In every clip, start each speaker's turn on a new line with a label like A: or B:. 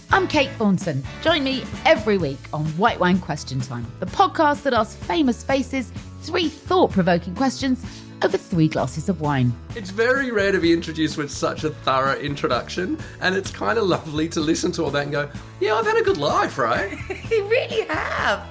A: I'm Kate Thornton. Join me every week on White Wine Question Time, the podcast that asks famous faces 3 thought-provoking questions over 3 glasses of wine.
B: It's very rare to be introduced with such a thorough introduction, and it's kind of lovely to listen to all that and go, yeah, I've had a good life, right?
A: You really have.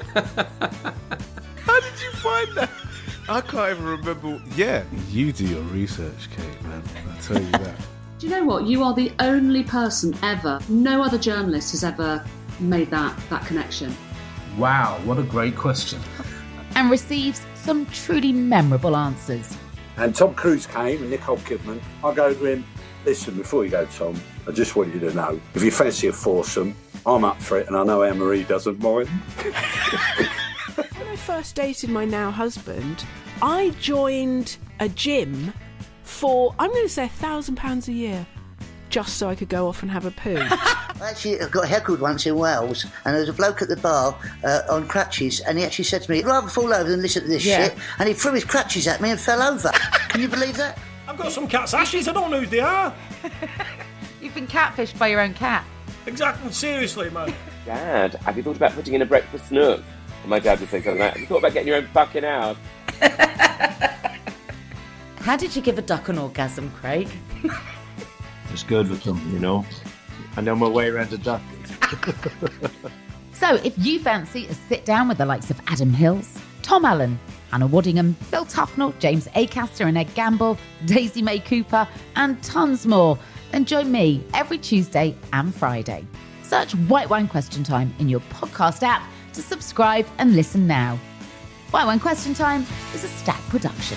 C: How did you find that? I can't even remember. Yeah, you do your research, Kate, man. I'll tell you that.
D: Do you know what? You are the only person ever, no other journalist has ever made that connection.
E: Wow, what a great question.
A: And receives some truly memorable answers.
F: And Tom Cruise came and Nicole Kidman. I go to him, listen, before you go, Tom, I just want you to know, if you fancy a foursome, I'm up for it, and I know Anne-Marie doesn't mind.
G: When I first dated my now husband, I joined a gym for, I'm going to say £1,000 a year, just so I could go off and have a poo.
H: Actually, I got heckled once in Wales, and there was a bloke at the bar on crutches, and he actually said to me, "I'd rather fall over than listen to this shit," and he threw his crutches at me and fell over. Can you believe that?
I: I've got some cat's ashes, I don't know who they are.
A: You've been catfished by your own cat.
I: Exactly, seriously, man.
J: Dad, have you thought about putting in a breakfast nook? And my dad would say something like, have you thought about getting your own fucking house?
K: How did you give a duck an orgasm, Craig?
E: Just good with them, you know. I know my way around a duck.
A: So if you fancy a sit down with the likes of Adam Hills, Tom Allen, Hannah Waddingham, Phil Tufnell, James Acaster and Ed Gamble, Daisy May Cooper, and tons more, then join me every Tuesday and Friday. Search White Wine Question Time in your podcast app to subscribe and listen now. White Wine Question Time is a Stack production.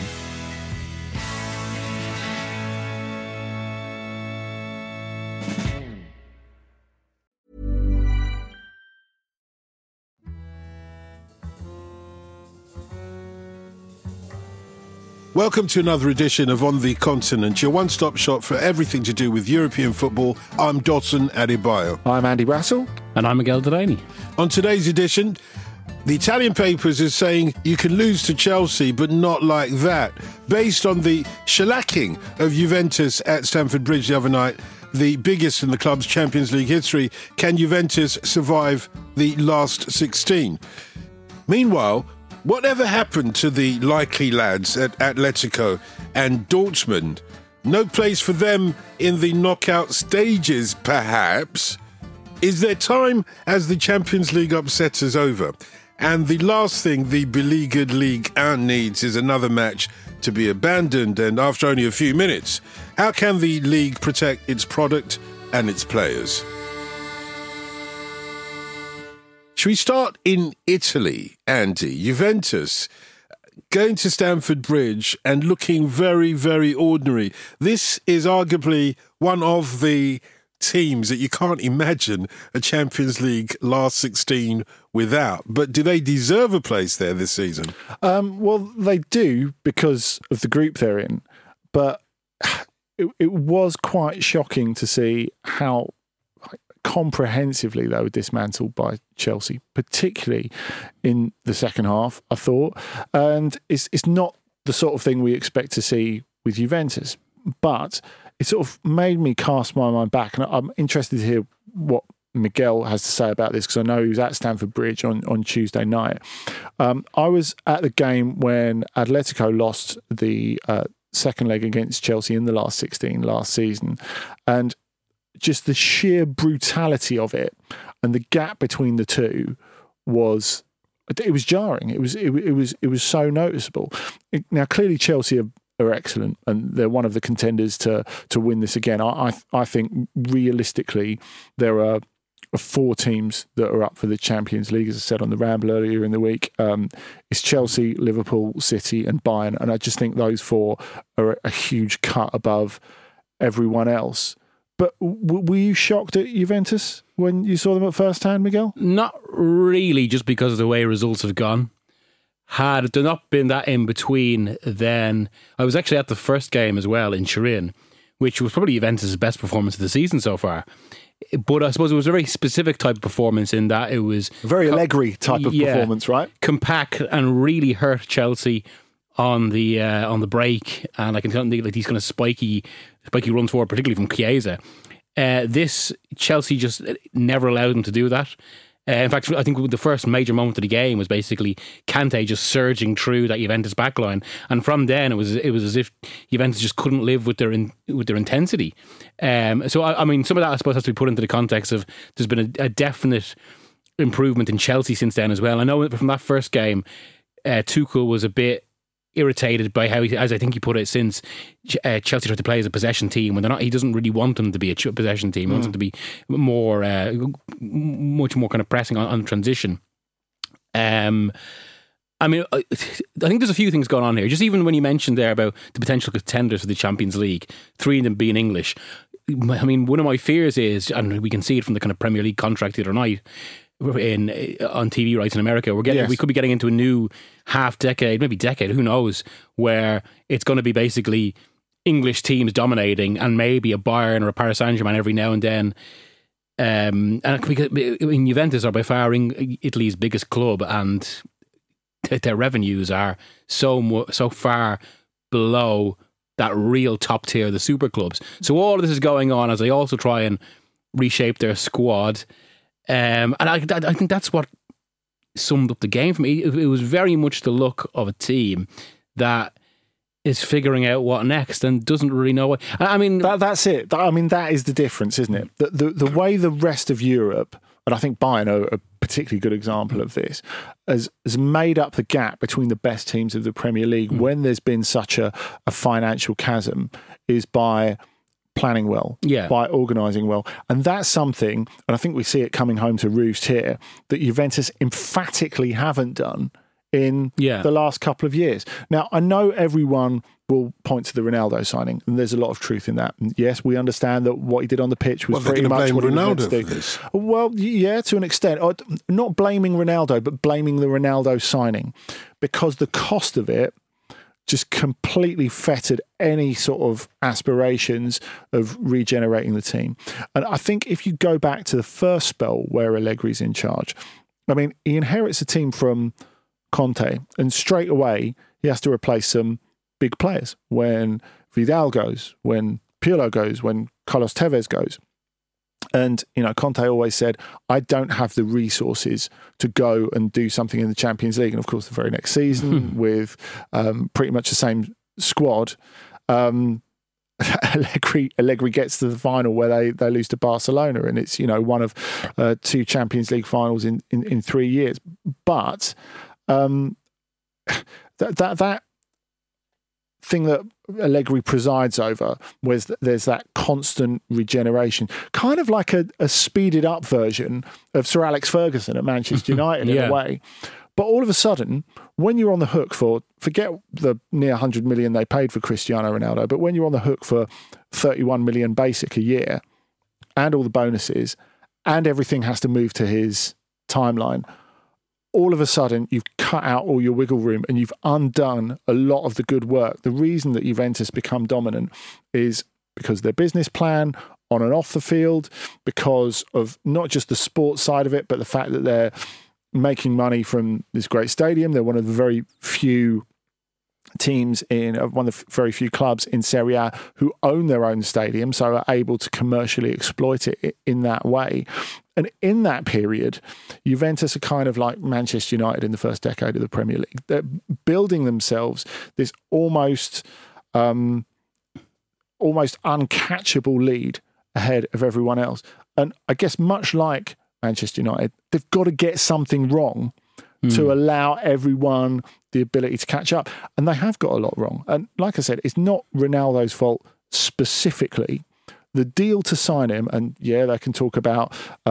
C: Welcome to another edition of On the Continent, your one-stop shop for everything to do with European football. I'm Dotun Adebayo.
L: I'm Andy Brassel.
M: And I'm Miguel Delaney.
C: On today's edition, the Italian papers is saying you can lose to Chelsea, but not like that. Based on the shellacking of Juventus at Stamford Bridge the other night, the biggest in the club's Champions League history, can Juventus survive the last 16? Meanwhile, whatever happened to the likely lads at Atletico and Dortmund? No place for them in the knockout stages, perhaps. Is their time as the Champions League upset is over? And the last thing the beleaguered Ligue 1 needs is another match to be abandoned, and after only a few minutes, how can the league protect its product and its players? Should we start in Italy, Andy? Juventus going to Stamford Bridge and looking very, very ordinary. This is arguably one of the teams that you can't imagine a Champions League last 16 without. But do they deserve a place there this season?
L: Well, they do because of the group they're in. But it was quite shocking to see how comprehensively they were dismantled by Chelsea, particularly in the second half, I thought. And it's not the sort of thing we expect to see with Juventus, but it sort of made me cast my mind back. And I'm interested to hear what Miguel has to say about this, because I know he was at Stamford Bridge on Tuesday night. I was at the game when Atletico lost the second leg against Chelsea in the last 16 last season. And just the sheer brutality of it and the gap between the two was jarring. It was so noticeable. Now, clearly Chelsea are excellent and they're one of the contenders to win this again. I think realistically there are 4 teams that are up for the Champions League, as I said on the Ramble earlier in the week. It's Chelsea, Liverpool, City and Bayern, and I just think those 4 are a huge cut above everyone else. But were you shocked at Juventus when you saw them at first hand, Miguel?
M: Not really, just because of the way results have gone. Had there not been that in between, then I was actually at the first game as well in Turin, which was probably Juventus' best performance of the season so far. But I suppose it was a very specific type of performance in that it was
L: a very Allegri type of performance, right?
M: Compact and really hurt Chelsea on the break, and I can tell like these kind of spiky runs forward, particularly from Chiesa. This Chelsea just never allowed them to do that. In fact, I think the first major moment of the game was basically Kante just surging through that Juventus backline, and from then it was as if Juventus just couldn't live with their intensity. So I mean, some of that I suppose has to be put into the context of there's been a definite improvement in Chelsea since then as well. I know from that first game, Tuchel was a bit irritated by how, as I think he put it, since Chelsea tried to play as a possession team when they're not. He doesn't really want them to be a possession team. He wants them to be more, much more kind of pressing on transition. I mean, I think there's a few things going on here. Just even when you mentioned there about the potential contenders for the Champions League, 3 of them being English. I mean, one of my fears is, and we can see it from the kind of Premier League contract the other night, on TV rights in America, we could be getting into a new half-decade, maybe decade, who knows, where it's going to be basically English teams dominating and maybe a Bayern or a Paris Saint-Germain every now and then. And Juventus are by far Italy's biggest club, and their revenues are so far below that real top tier of the super clubs. So all of this is going on as they also try and reshape their squad. And I think that's what summed up the game for me. It was very much the look of a team that is figuring out what next and doesn't really know what. I mean,
L: that's it. I mean, that is the difference, isn't it? The way the rest of Europe, and I think Bayern are a particularly good example of this, has made up the gap between the best teams of the Premier League when there's been such a financial chasm, is by planning well, by organising well. And that's something, and I think we see it coming home to roost here, that Juventus emphatically haven't done in the last couple of years. Now, I know everyone will point to the Ronaldo signing, and there's a lot of truth in that. And yes, we understand that what he did on the pitch was pretty much what he meant to do. Well, yeah, to an extent. Not blaming Ronaldo, but blaming the Ronaldo signing, because the cost of it just completely fettered any sort of aspirations of regenerating the team. And I think if you go back to the first spell where Allegri's in charge, I mean, he inherits a team from Conte, and straight away he has to replace some big players. When Vidal goes, when Pirlo goes, when Carlos Tevez goes. And, you know, Conte always said, I don't have the resources to go and do something in the Champions League. And of course, the very next season with pretty much the same squad, Allegri gets to the final where they lose to Barcelona. And it's, you know, one of 2 Champions League finals in 3 years. But that thing that Allegri presides over, where there's that constant regeneration, kind of like a speeded up version of Sir Alex Ferguson at Manchester United in a way. But all of a sudden, when you're on the hook for, forget the near 100 million they paid for Cristiano Ronaldo, but when you're on the hook for 31 million basic a year and all the bonuses and everything has to move to his timeline, all of a sudden you've cut out all your wiggle room and you've undone a lot of the good work. The reason that Juventus become dominant is because of their business plan on and off the field, because of not just the sports side of it, but the fact that they're making money from this great stadium. They're one of the very few teams one of the very few clubs in Serie A who own their own stadium, so are able to commercially exploit it in that way. And in that period, Juventus are kind of like Manchester United in the first decade of the Premier League. They're building themselves this almost uncatchable lead ahead of everyone else. And I guess much like Manchester United, they've got to get something wrong to allow everyone the ability to catch up. And they have got a lot wrong. And like I said, it's not Ronaldo's fault specifically. The deal to sign him, and they can talk about,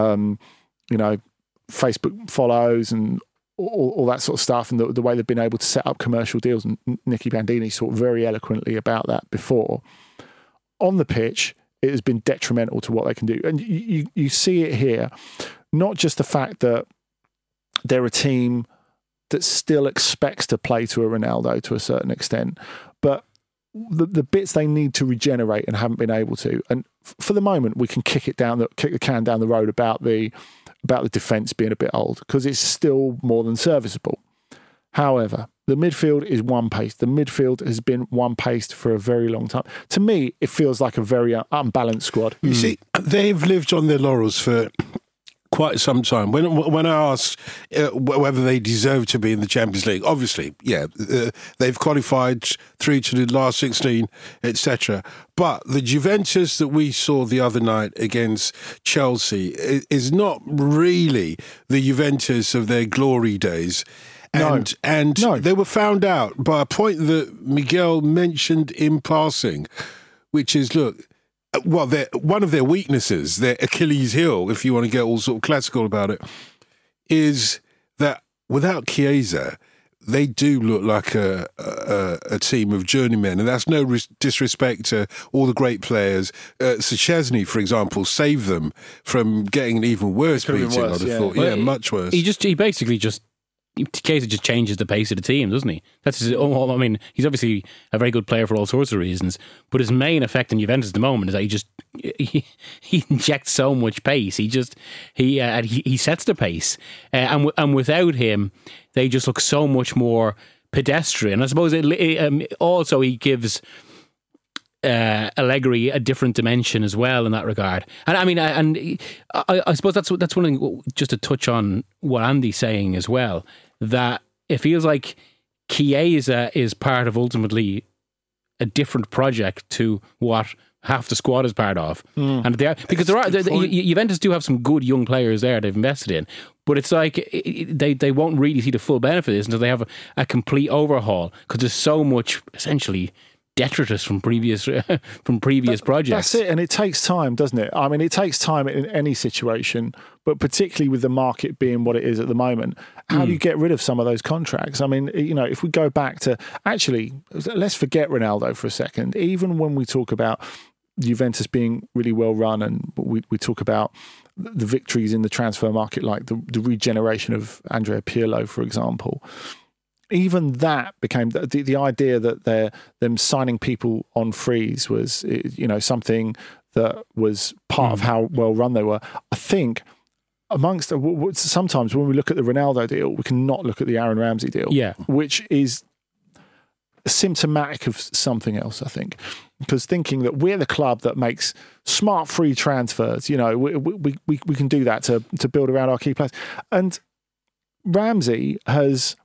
L: Facebook follows and all that sort of stuff, and the way they've been able to set up commercial deals. And Nicky Bandini talked very eloquently about that before. On the pitch, it has been detrimental to what they can do. And you see it here, not just the fact that they're a team that still expects to play to a Ronaldo to a certain extent, but the bits they need to regenerate and haven't been able to. And for the moment, we can kick the can down the road about the defence being a bit old, because it's still more than serviceable. However, The midfield is one-paced. The midfield has been one-paced for a very long time. To me, it feels like a very unbalanced squad.
C: You see, they've lived on their laurels for quite some time. When I asked whether they deserve to be in the Champions League, obviously, they've qualified through to the last 16, etc. But the Juventus that we saw the other night against Chelsea is not really the Juventus of their glory days. And they were found out by a point that Miguel mentioned in passing, which is, look, well, one of their weaknesses, their Achilles heel, if you want to get all sort of classical about it, is that without Chiesa, they do look like a team of journeymen, and that's no disrespect to all the great players. Szczesny, for example, saved them from getting an even worse beating, I'd have thought.
M: Well,
C: much worse.
M: He basically just Chiesa just changes the pace of the team, doesn't he? That's his, I mean, he's obviously a very good player for all sorts of reasons, but his main effect in Juventus at the moment is that he injects so much pace. He sets the pace, and without him, they just look so much more pedestrian. I suppose also he gives Allegri a different dimension as well in that regard. And I mean, I suppose that's one thing. Just to touch on what Andy's saying as well, that it feels like Chiesa is part of ultimately a different project to what half the squad is part of, and because Juventus do have some good young players there they've invested in, but it's like they won't really see the full benefit of this until they have a complete overhaul, because there's so much essentially detritus from previous projects.
L: That's it, and it takes time, doesn't it? I mean, it takes time in any situation, but particularly with the market being what it is at the moment. How do you get rid of some of those contracts? I mean, if we go back to, actually, let's forget Ronaldo for a second. Even when we talk about Juventus being really well run, and we talk about the victories in the transfer market, like the regeneration of Andrea Pirlo, for example. Even that became the idea that them signing people on frees was, something that was part of how well run they were. I think amongst sometimes when we look at the Ronaldo deal, we cannot look at the Aaron Ramsey deal, which is symptomatic of something else, I think. Because thinking that we're the club that makes smart free transfers, we can do that to build around our key players. And Ramsey has,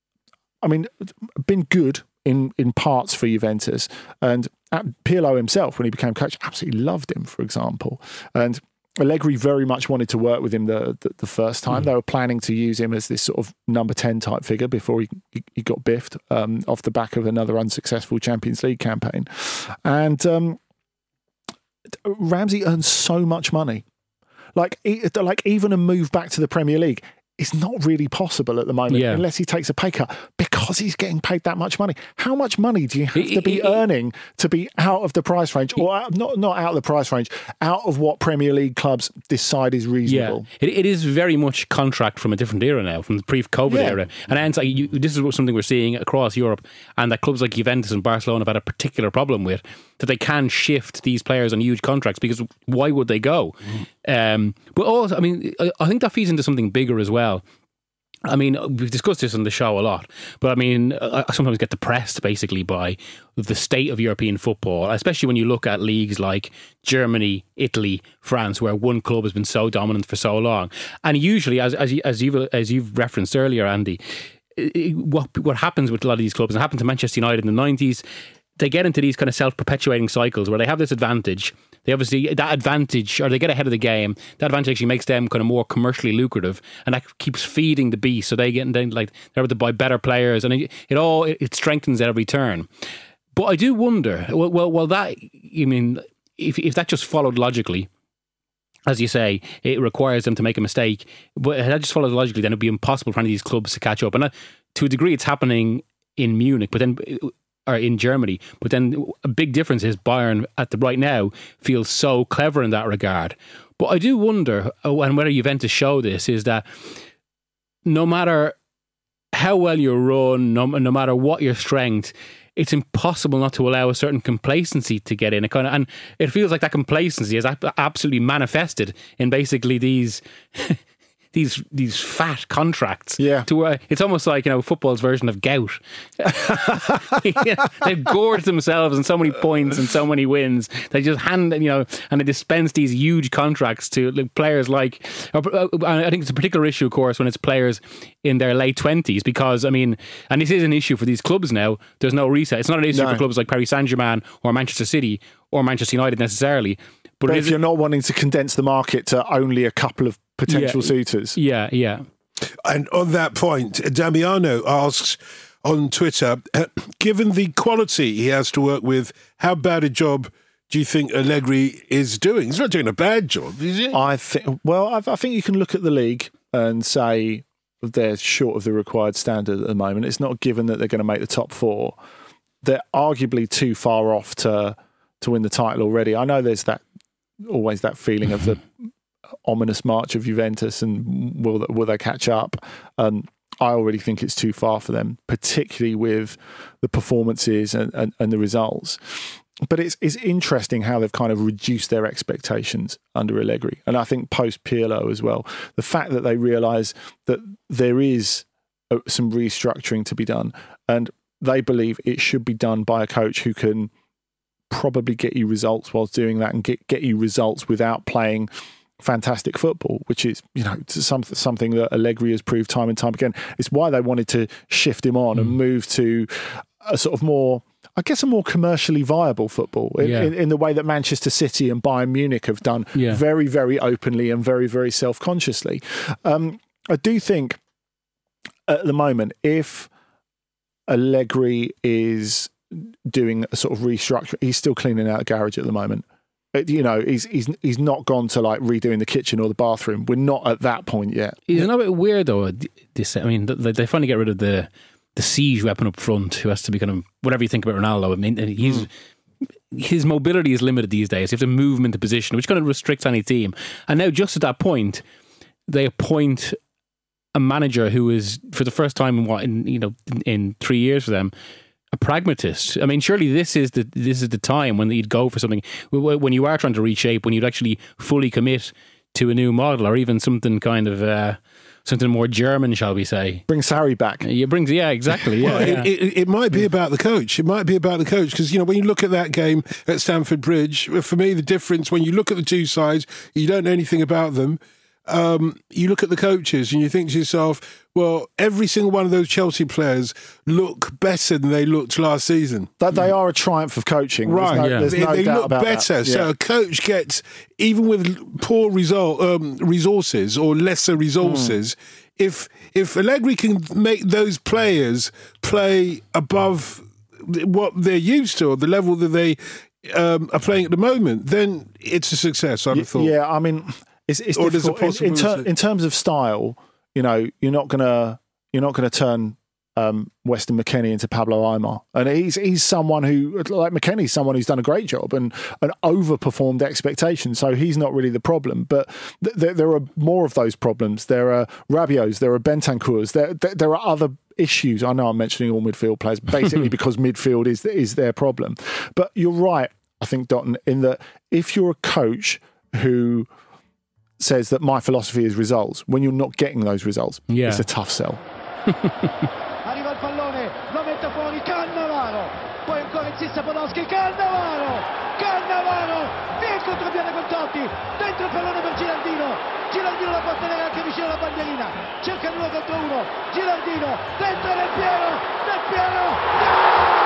L: been good in parts for Juventus, and Pirlo himself, when he became coach, absolutely loved him, for example. And Allegri very much wanted to work with him the first time. They were planning to use him as this sort of number 10 type figure before he got biffed off the back of another unsuccessful Champions League campaign. And Ramsey earns so much money. Like even a move back to the Premier League is not really possible at the moment unless he takes a pay cut, because he's getting paid that much money. How much money do you have to be earning to be out of the price range, or not out of the price range, out of what Premier League clubs decide is reasonable?
M: Yeah. It is very much contract from a different era now, from the pre-COVID era. And this is something we're seeing across Europe, and that clubs like Juventus and Barcelona have had a particular problem with, that they can shift these players on huge contracts, because why would they go? But also, I think that feeds into something bigger as well. I mean, we've discussed this on the show a lot, but I sometimes get depressed basically by the state of European football, especially when you look at leagues like Germany, Italy, France, where one club has been so dominant for so long. And usually, as you've referenced earlier, Andy, what happens with a lot of these clubs, and it happened to Manchester United in the 90s, they get into these kind of self-perpetuating cycles where they have this advantage. They obviously, that advantage, or they get ahead of the game, that advantage actually makes them kind of more commercially lucrative, and that keeps feeding the beast. So they're able to buy better players, and it strengthens at every turn. But I do wonder, if that just followed logically, as you say, it requires them to make a mistake, but if that just followed logically, then it'd be impossible for any of these clubs to catch up. And to a degree, it's happening in Munich, or in Germany. But then a big difference is Bayern right now feels so clever in that regard. But I do wonder, and whether Juventus show this, is that no matter how well you run, no matter what your strength, it's impossible not to allow a certain complacency to get in. And it feels like that complacency is absolutely manifested in basically these these fat contracts.
L: Yeah.
M: To where it's almost like, football's version of gout. They've gorged themselves in so many points and so many wins. They just and they dispense these huge contracts to players like. I think it's a particular issue, of course, when it's players in their late 20s, because and this is an issue for these clubs now. There's no reset. It's not an issue for clubs like Paris Saint-Germain or Manchester City or Manchester United necessarily.
L: But if you're not wanting to condense the market to only a couple of potential suitors.
M: Yeah, yeah.
C: And on that point, Damiano asks on Twitter, given the quality he has to work with, how bad a job do you think Allegri is doing? He's not doing a bad job, is he?
L: I think you can look at the league and say they're short of the required standard at the moment. It's not given that they're going to make the top 4. They're arguably too far off to win the title already. I know there's always that feeling of the ominous march of Juventus and will they catch up? I already think it's too far for them, particularly with the performances and the results. But it's interesting how they've kind of reduced their expectations under Allegri. And I think post Pirlo as well, the fact that they realise that there is some restructuring to be done, and they believe it should be done by a coach who can probably get you results whilst doing that and get you results without playing fantastic football, which is something that Allegri has proved time and time again. It's why they wanted to shift him on and move to a sort of more, I guess, a more commercially viable football in the way that Manchester City and Bayern Munich have done very, very openly and very, very self-consciously. I do think at the moment, if Allegri is doing a sort of restructure, he's still cleaning out a garage at the moment. He's not gone to like redoing the kitchen or the bathroom. We're not at that point yet.
M: It's a bit weird though. They finally get rid of the siege weapon up front, who has to be kind of, whatever you think about Ronaldo, his mobility is limited these days. You have to move him into position, which kind of restricts any team. And now just at that point, they appoint a manager who is, for the first time in 3 years for them, a pragmatist. I mean, surely this is the time when you'd go for something, when you are trying to reshape, when you'd actually fully commit to a new model, or even something kind of something more German, shall we say?
L: Bring Sarri back.
M: Yeah, exactly. Yeah,
C: well, it might be about the coach. It might be about the coach, because when you look at that game at Stamford Bridge, for me the difference, when you look at the two sides, you don't know anything about them. You look at the coaches and you think to yourself, well, every single one of those Chelsea players look better than they looked last season.
L: That they are a triumph of coaching,
C: right?
L: There's no
C: they
L: doubt
C: look
L: about
C: better.
L: that.
C: So a coach gets, even with poor resources or lesser resources, if Allegri can make those players play above what they're used to, or the level that they are playing at the moment, then it's a success, I'd have thought.
L: Yeah, I mean, it's difficult. In terms of style, you're not gonna turn Weston McKennie into Pablo Aimar, and he's someone who, like McKennie's someone who's done a great job and overperformed expectations. So he's not really the problem. But there are more of those problems. There are Rabiot's, there are Bentancurs, there are other issues. I know I'm mentioning all midfield players, basically because midfield is their problem. But you're right, I think, Dotton, in that if you're a coach who says that my philosophy is results, when you're not getting those results, it's a tough sell.
N: Arriva il pallone, lo mette fuori Cannavaro, poi ancora insiste Podolski, Cannavaro, via il contropiede con Totti, dentro il pallone per Giraldino la può tenere anche vicino alla bandierina, cerca 1 contro 1, Giraldino, dentro Del Piero,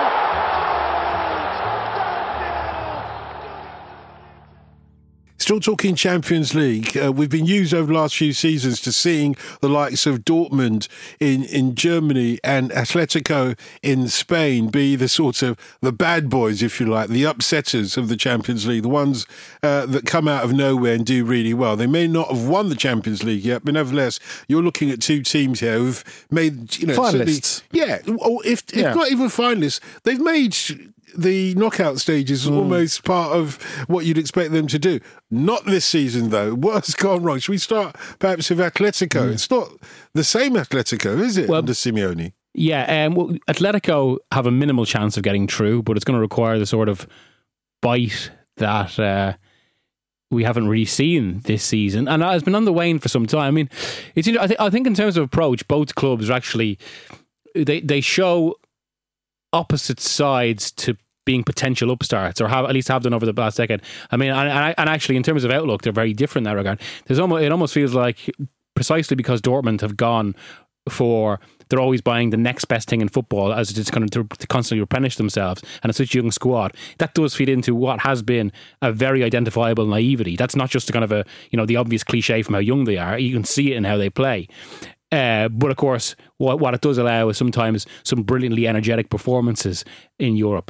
C: Still talking Champions League, we've been used over the last few seasons to seeing the likes of Dortmund in Germany and Atletico in Spain be the sort of the bad boys, if you like, the upsetters of the Champions League, the ones that come out of nowhere and do really well. They may not have won the Champions League yet, but nevertheless, you're looking at two teams here who've made,
L: finalists.
C: Or if not even finalists, they've made the knockout stages almost part of what you'd expect them to do. Not this season, though. What has gone wrong? Should we start perhaps with Atletico? It's not the same Atletico, is it, under Simeone?
M: Yeah, Atletico have a minimal chance of getting through, but it's going to require the sort of bite that we haven't really seen this season, and has been on the wane for some time. I mean, I think in terms of approach, both clubs are actually they show opposite sides to being potential upstarts, or at least have done over the last decade. I mean, and actually in terms of outlook, they're very different in that regard. It almost feels like precisely because Dortmund have gone for, they're always buying the next best thing in football as it's kind of to constantly replenish themselves, and it's such a young squad that does feed into what has been a very identifiable naivety. That's not just a kind of a, the obvious cliche from how young they are. You can see it in how they play. But of course, what it does allow is sometimes some brilliantly energetic performances in Europe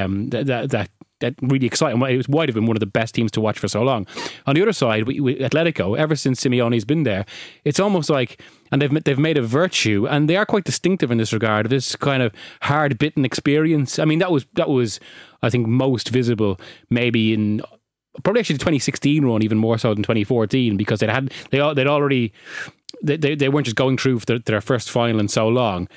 M: that really excite. And it might have been one of the best teams to watch for so long. On the other side, we Atletico, ever since Simeone's been there, it's almost like, and they've made a virtue, and they are quite distinctive in this regard, this kind of hard bitten experience. I mean, that was I think most visible maybe in probably actually the 2016 run, even more so than 2014, because they'd already. They weren't just going through for their first final in so long,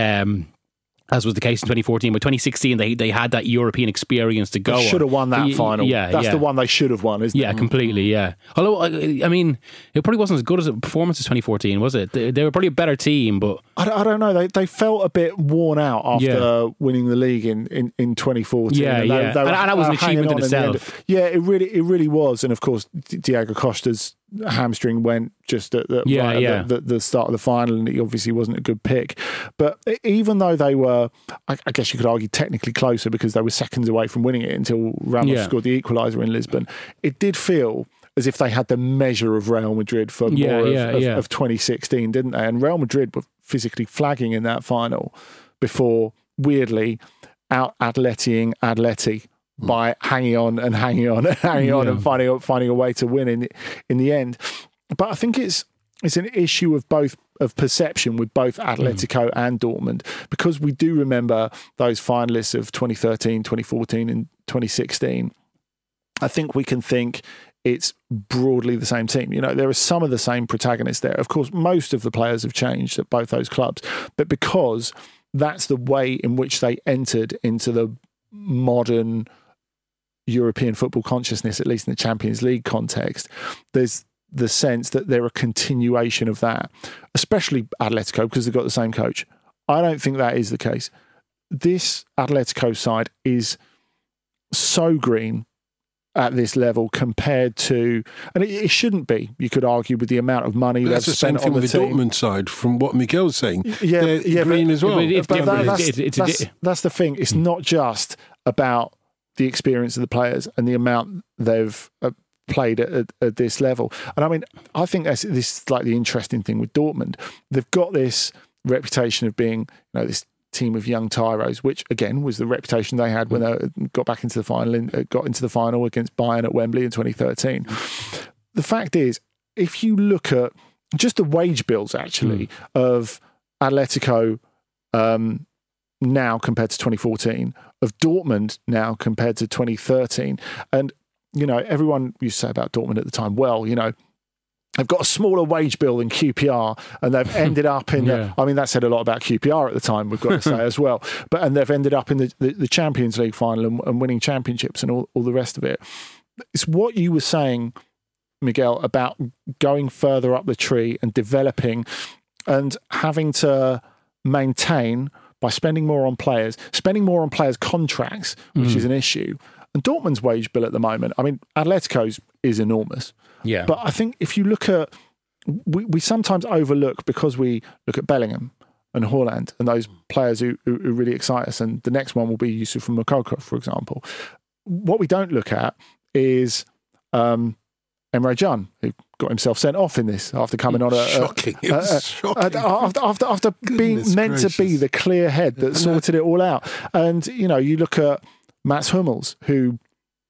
M: as was the case in 2014. But 2016, they had that European experience to go on.
L: They should have won that final.
M: Yeah,
L: that's the one they should have won, isn't it?
M: Yeah, completely, yeah. Although, I mean, it probably wasn't as good as a performance as 2014, was it? They were probably a better team, but...
L: I don't know. They felt a bit worn out after winning the league in 2014.
M: Yeah,
L: and
M: and that was an achievement in itself.
L: It really was. And of course, Diego Costa's hamstring went just at the start of the final, and he obviously wasn't a good pick. But even though they were, I guess you could argue, technically closer because they were seconds away from winning it until Ramos scored the equaliser in Lisbon, it did feel as if they had the measure of Real Madrid for more of 2016, didn't they? And Real Madrid were physically flagging in that final before, weirdly, out-atletiing Atleti by hanging on and finding a way to win in the end. But I think it's an issue of perception with both Atletico and Dortmund, because we do remember those finalists of 2013, 2014 and 2016. I think we can think it's broadly the same team. There are some of the same protagonists there. Of course, most of the players have changed at both those clubs, but because that's the way in which they entered into the modern European football consciousness, at least in the Champions League context, there's the sense that they're a continuation of that, especially Atletico, because they've got the same coach. I don't think that is the case. This Atletico side is so green at this level compared to, and it shouldn't be, you could argue, with the amount of money they've spent on the team.
C: That's the same thing with the Dortmund side, from what Miguel's saying.
L: Yeah,
C: green as well.
L: That's the thing. It's not just about the experience of the players and the amount they've played at this level. And I mean, I think this is like the interesting thing with Dortmund. They've got this reputation of being, this team of young tyros, which again was the reputation they had when they got into the final against Bayern at Wembley in 2013. The fact is, if you look at just the wage bills actually of Atletico now compared to 2014, of Dortmund now compared to 2013, and everyone used to say about Dortmund at the time, they've got a smaller wage bill than QPR, and they've ended up in that said a lot about QPR at the time, we've got to say as well. And they've ended up in the Champions League final and winning championships and all the rest of it. It's what you were saying, Miguel, about going further up the tree and developing and having to maintain by spending more on players contracts, which is an issue. And Dortmund's wage bill at the moment, I mean, Atletico's is enormous.
M: Yeah.
L: But I think if you look at, we sometimes overlook, because we look at Bellingham and Haaland and those players who really excite us, and the next one will be Yusuf Moukoko, for example. What we don't look at is Emre Can, who got himself sent off in this after coming on
C: shocking.
L: After being meant to be the clear head that sorted it all out. And you look at Mats Hummels, who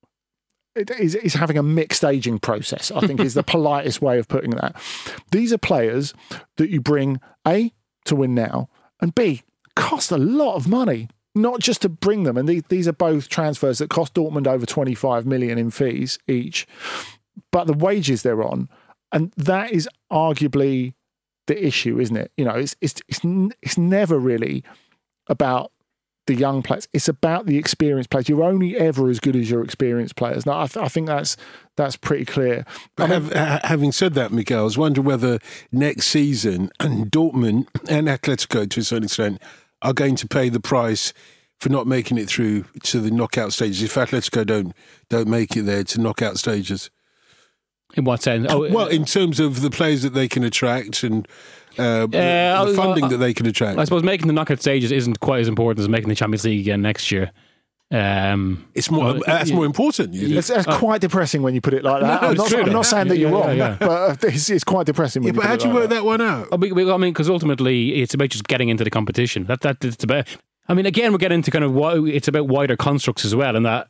L: is having a mixed aging process, I think is the politest way of putting that. These are players that you bring, A, to win now, and B, cost a lot of money, not just to bring them. And these are both transfers that cost Dortmund over 25 million in fees each, but the wages they're on, and that is arguably the issue, isn't it? It's never really about the young players. It's about the experienced players. You're only ever as good as your experienced players. Now, I think that's pretty clear.
C: Having said that, Miguel, I was wondering whether next season Dortmund and Atletico, to a certain extent, are going to pay the price for not making it through to the knockout stages if Atletico don't make it there to knockout stages.
M: In what sense?
C: Well, in terms of the players that they can attract and the funding that they can attract.
M: I suppose making the knockout stages isn't quite as important as making the Champions League again next year.
C: It's more. That's more important.
L: It's quite depressing when you put it like that. I'm not saying that you're wrong, but it's quite depressing.
C: But how do you work that one out?
M: I mean, because ultimately it's about just getting into the competition. It's about. I mean, again, we're getting into kind of it's about wider constructs as well, and that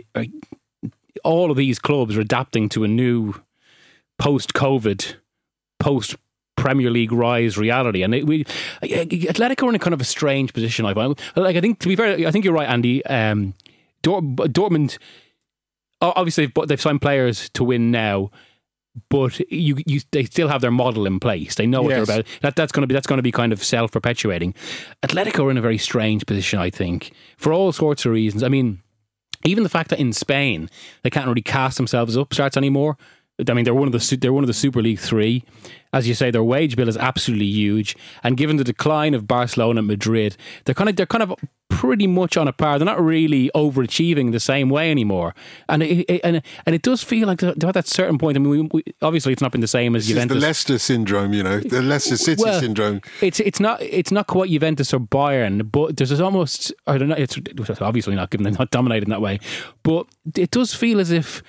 M: all of these clubs are adapting to a new post-COVID, post-Premier League rise reality, and Atletico are in a kind of a strange position. I find. Like, I think, to be fair, I think you're right, Andy. Dortmund, obviously, they've signed players to win now, but they still have their model in place. They know what they're about. That's going to be kind of self-perpetuating. Atletico are in a very strange position, I think, for all sorts of reasons. I mean, even the fact that in Spain they can't really cast themselves as upstarts anymore. I mean, they're one of the Super League 3. As you say, their wage bill is absolutely huge, and given the decline of Barcelona and Madrid, they're kind of pretty much on a par. They're not really overachieving the same way anymore, and it does feel like they're at that certain point. I mean, obviously it's not been the same as Juventus.
C: It's the Leicester syndrome, the Leicester City syndrome.
M: It's not quite Juventus or Bayern, but there's almost, I don't know. It's obviously not, given they're not dominated in that way, but it does feel as if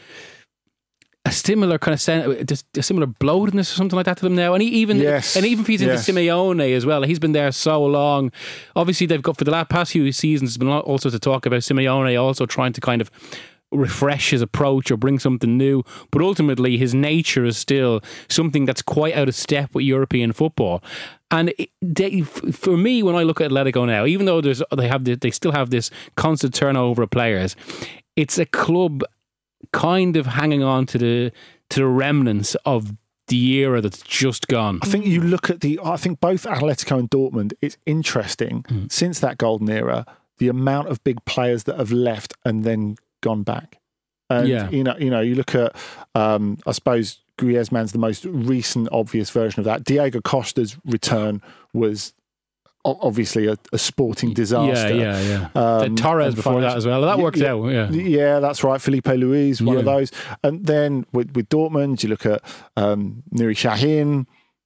M: a similar kind of a similar bloatedness or something like that to them now, and he even feeds into Simeone as well. He's been there so long. Obviously, they've got for the past few seasons. There's been also to talk about Simeone also trying to kind of refresh his approach or bring something new, but ultimately his nature is still something that's quite out of step with European football. And for me, when I look at Atletico now, even though they still have this constant turnover of players, it's a club kind of hanging on to the remnants of the era that's just gone.
L: I think you look at I think both Atletico and Dortmund, it's interesting since that golden era, the amount of big players that have left and then gone back. And you look at I suppose Griezmann's the most recent obvious version of that. Diego Costa's return was obviously a sporting disaster.
M: Torres before that as well. That worked out.
L: Yeah, that's right. Felipe Luis, one of those. And then with Dortmund, you look at Nuri Sahin,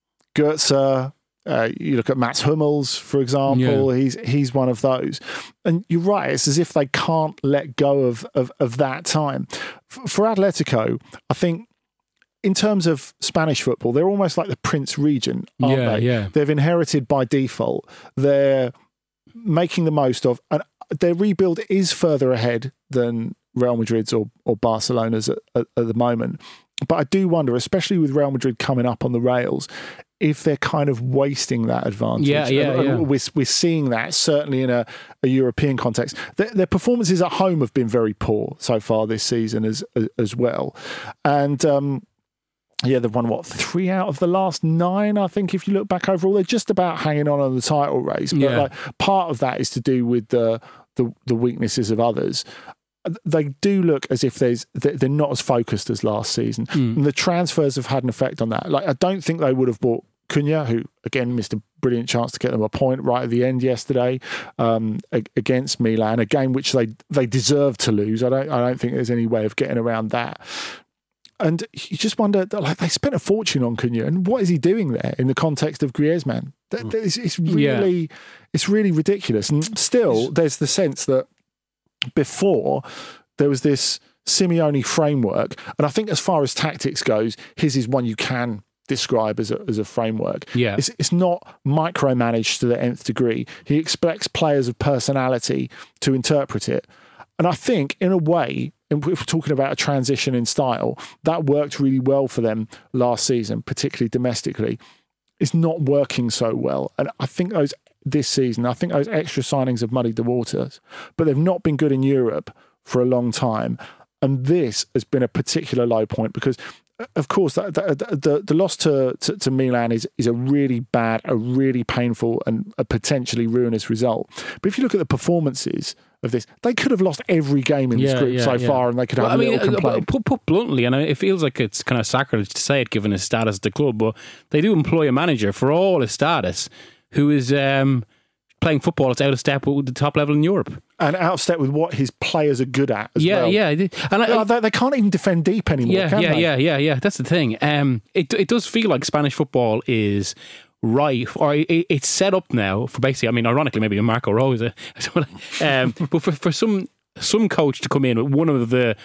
L: Götze. You look at Mats Hummels, for example. He's one of those. And you're right. It's as if they can't let go of that time. For Atletico, I think, in terms of Spanish football, they're almost like the Prince Regent, aren't they? Yeah. They've inherited by default. They're making the most of, and their rebuild is further ahead than Real Madrid's or Barcelona's at the moment. But I do wonder, especially with Real Madrid coming up on the rails, if they're kind of wasting that advantage. We're seeing that, certainly in a European context. Their performances at home have been very poor so far this season as well. And they've won, 3 out of the last 9, I think, if you look back overall. They're just about hanging on the title race. But part of that is to do with the weaknesses of others. They do look as if they're not as focused as last season. And the transfers have had an effect on that. Like, I don't think they would have bought Cunha, who, again, missed a brilliant chance to get them a point right at the end yesterday against Milan, a game which they deserved to lose. I don't think there's any way of getting around that. And you just wonder, like, they spent a fortune on Cunha, and what is he doing there in the context of Griezmann? It's really ridiculous. And still, there's the sense that before there was this Simeone framework, and I think as far as tactics goes, his is one you can describe as a framework. Yeah, it's not micromanaged to the nth degree. He expects players of personality to interpret it, and I think in a way, if we're talking about a transition in style, that worked really well for them last season, particularly domestically. It's not working so well, and I think those extra signings have muddied the waters, but they've not been good in Europe for a long time. And this has been a particular low point because of course, the loss to Milan is a really bad, a really painful and a potentially ruinous result. But if you look at the performances of this, they could have lost every game in this group so far, and they could have little complaint.
M: Put bluntly, and it feels like it's kind of sacrilege to say it given his status at the club, but they do employ a manager for all his status who is playing football that's out of step with the top level in Europe.
L: And out of step with what his players are good at as well.
M: Yeah. And
L: they can't even defend deep anymore, can they?
M: Yeah. That's the thing. It does feel like Spanish football is right, or it's set up now for basically, I mean, ironically, maybe Marco Rosa, but for some coach to come in with one of the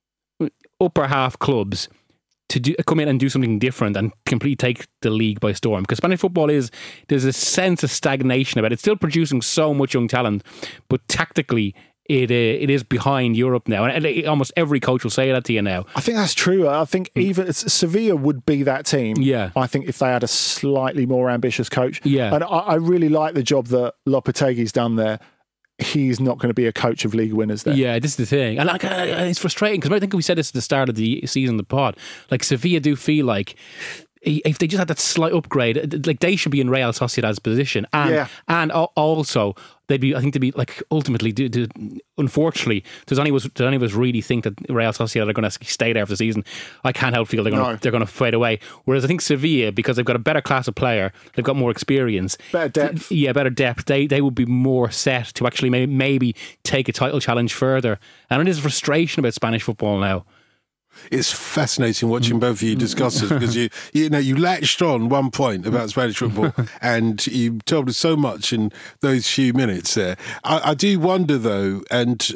M: upper half clubs to come in and do something different and completely take the league by storm. Because Spanish football there's a sense of stagnation about it. It's still producing so much young talent, but tactically it is behind Europe now. And almost every coach will say that to you now.
L: I think that's true. I think even Sevilla would be that team.
M: Yeah.
L: I think if they had a slightly more ambitious coach.
M: Yeah.
L: And I really like the job that Lopetegui's done there. He's not going to be a coach of league winners there.
M: Yeah, this is the thing. And it's frustrating because I think we said this at the start of the season, the pod. Like, Sevilla do feel like if they just had that slight upgrade, like they should be in Real Sociedad's position. And also, they'd be like ultimately, unfortunately, does any of us really think that Real Sociedad are going to stay there for the season? I can't help feel they're going to fade away. Whereas I think Sevilla, because they've got a better class of player, they've got more experience,
L: better depth.
M: Better depth. They would be more set to actually maybe take a title challenge further. And it is a frustration about Spanish football now.
C: It's fascinating watching both of you discuss this because you latched on one point about Spanish football and you told us so much in those few minutes there. I do wonder though, and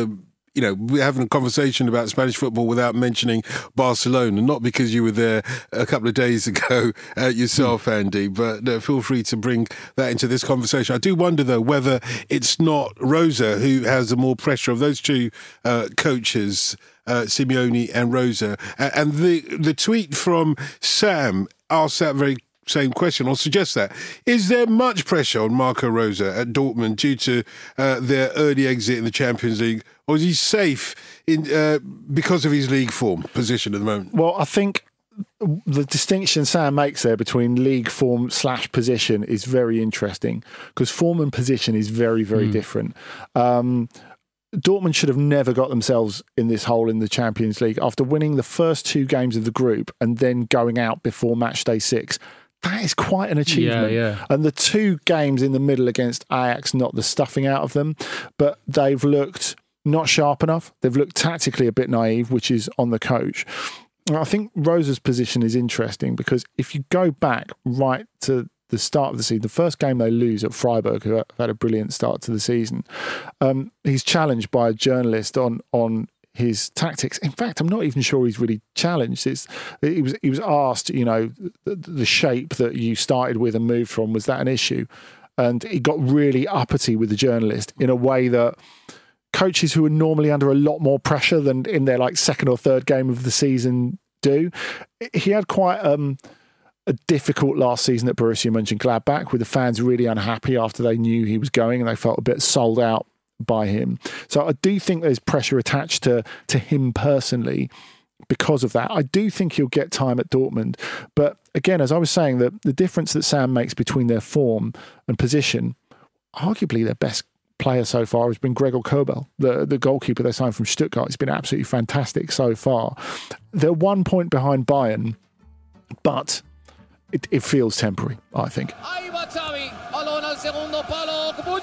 C: we're having a conversation about Spanish football without mentioning Barcelona, not because you were there a couple of days ago yourself, Andy, but feel free to bring that into this conversation. I do wonder, though, whether it's not Rosa who has the more pressure of those two coaches, Simeone and Rosa. And the tweet from Sam asked that very same question, or suggest that. Is there much pressure on Marco Rosa at Dortmund due to their early exit in the Champions League, or is he safe because of his league form position at the moment?
L: Well, I think the distinction Sam makes there between league form / position is very interesting because form and position is very, very different. Dortmund should have never got themselves in this hole in the Champions League after winning the first two games of the group and then going out before match day 6. That is quite an achievement.
M: Yeah.
L: And the two games in the middle against Ajax, not the stuffing out of them, but they've looked not sharp enough. They've looked tactically a bit naive, which is on the coach. And I think Rosa's position is interesting because if you go back right to the start of the season, the first game they lose at Freiburg, who have had a brilliant start to the season, he's challenged by a journalist on his tactics. In fact, I'm not even sure he's really challenged. He was asked, the shape that you started with and moved from, was that an issue? And he got really uppity with the journalist in a way that coaches who are normally under a lot more pressure than in their second or third game of the season do. He had quite a difficult last season at Borussia Mönchengladbach with the fans really unhappy after they knew he was going and they felt a bit sold out by him. So I do think there's pressure attached to him personally because of that. I do think he'll get time at Dortmund. But again, as I was saying, the difference that Sam makes between their form and position, arguably their best player so far has been Gregor Kobel, the goalkeeper they signed from Stuttgart. It's been absolutely fantastic so far. They're 1 point behind Bayern, but it feels temporary, I think.
N: Ahí va Xavi, balón al segundo palo, Puyol.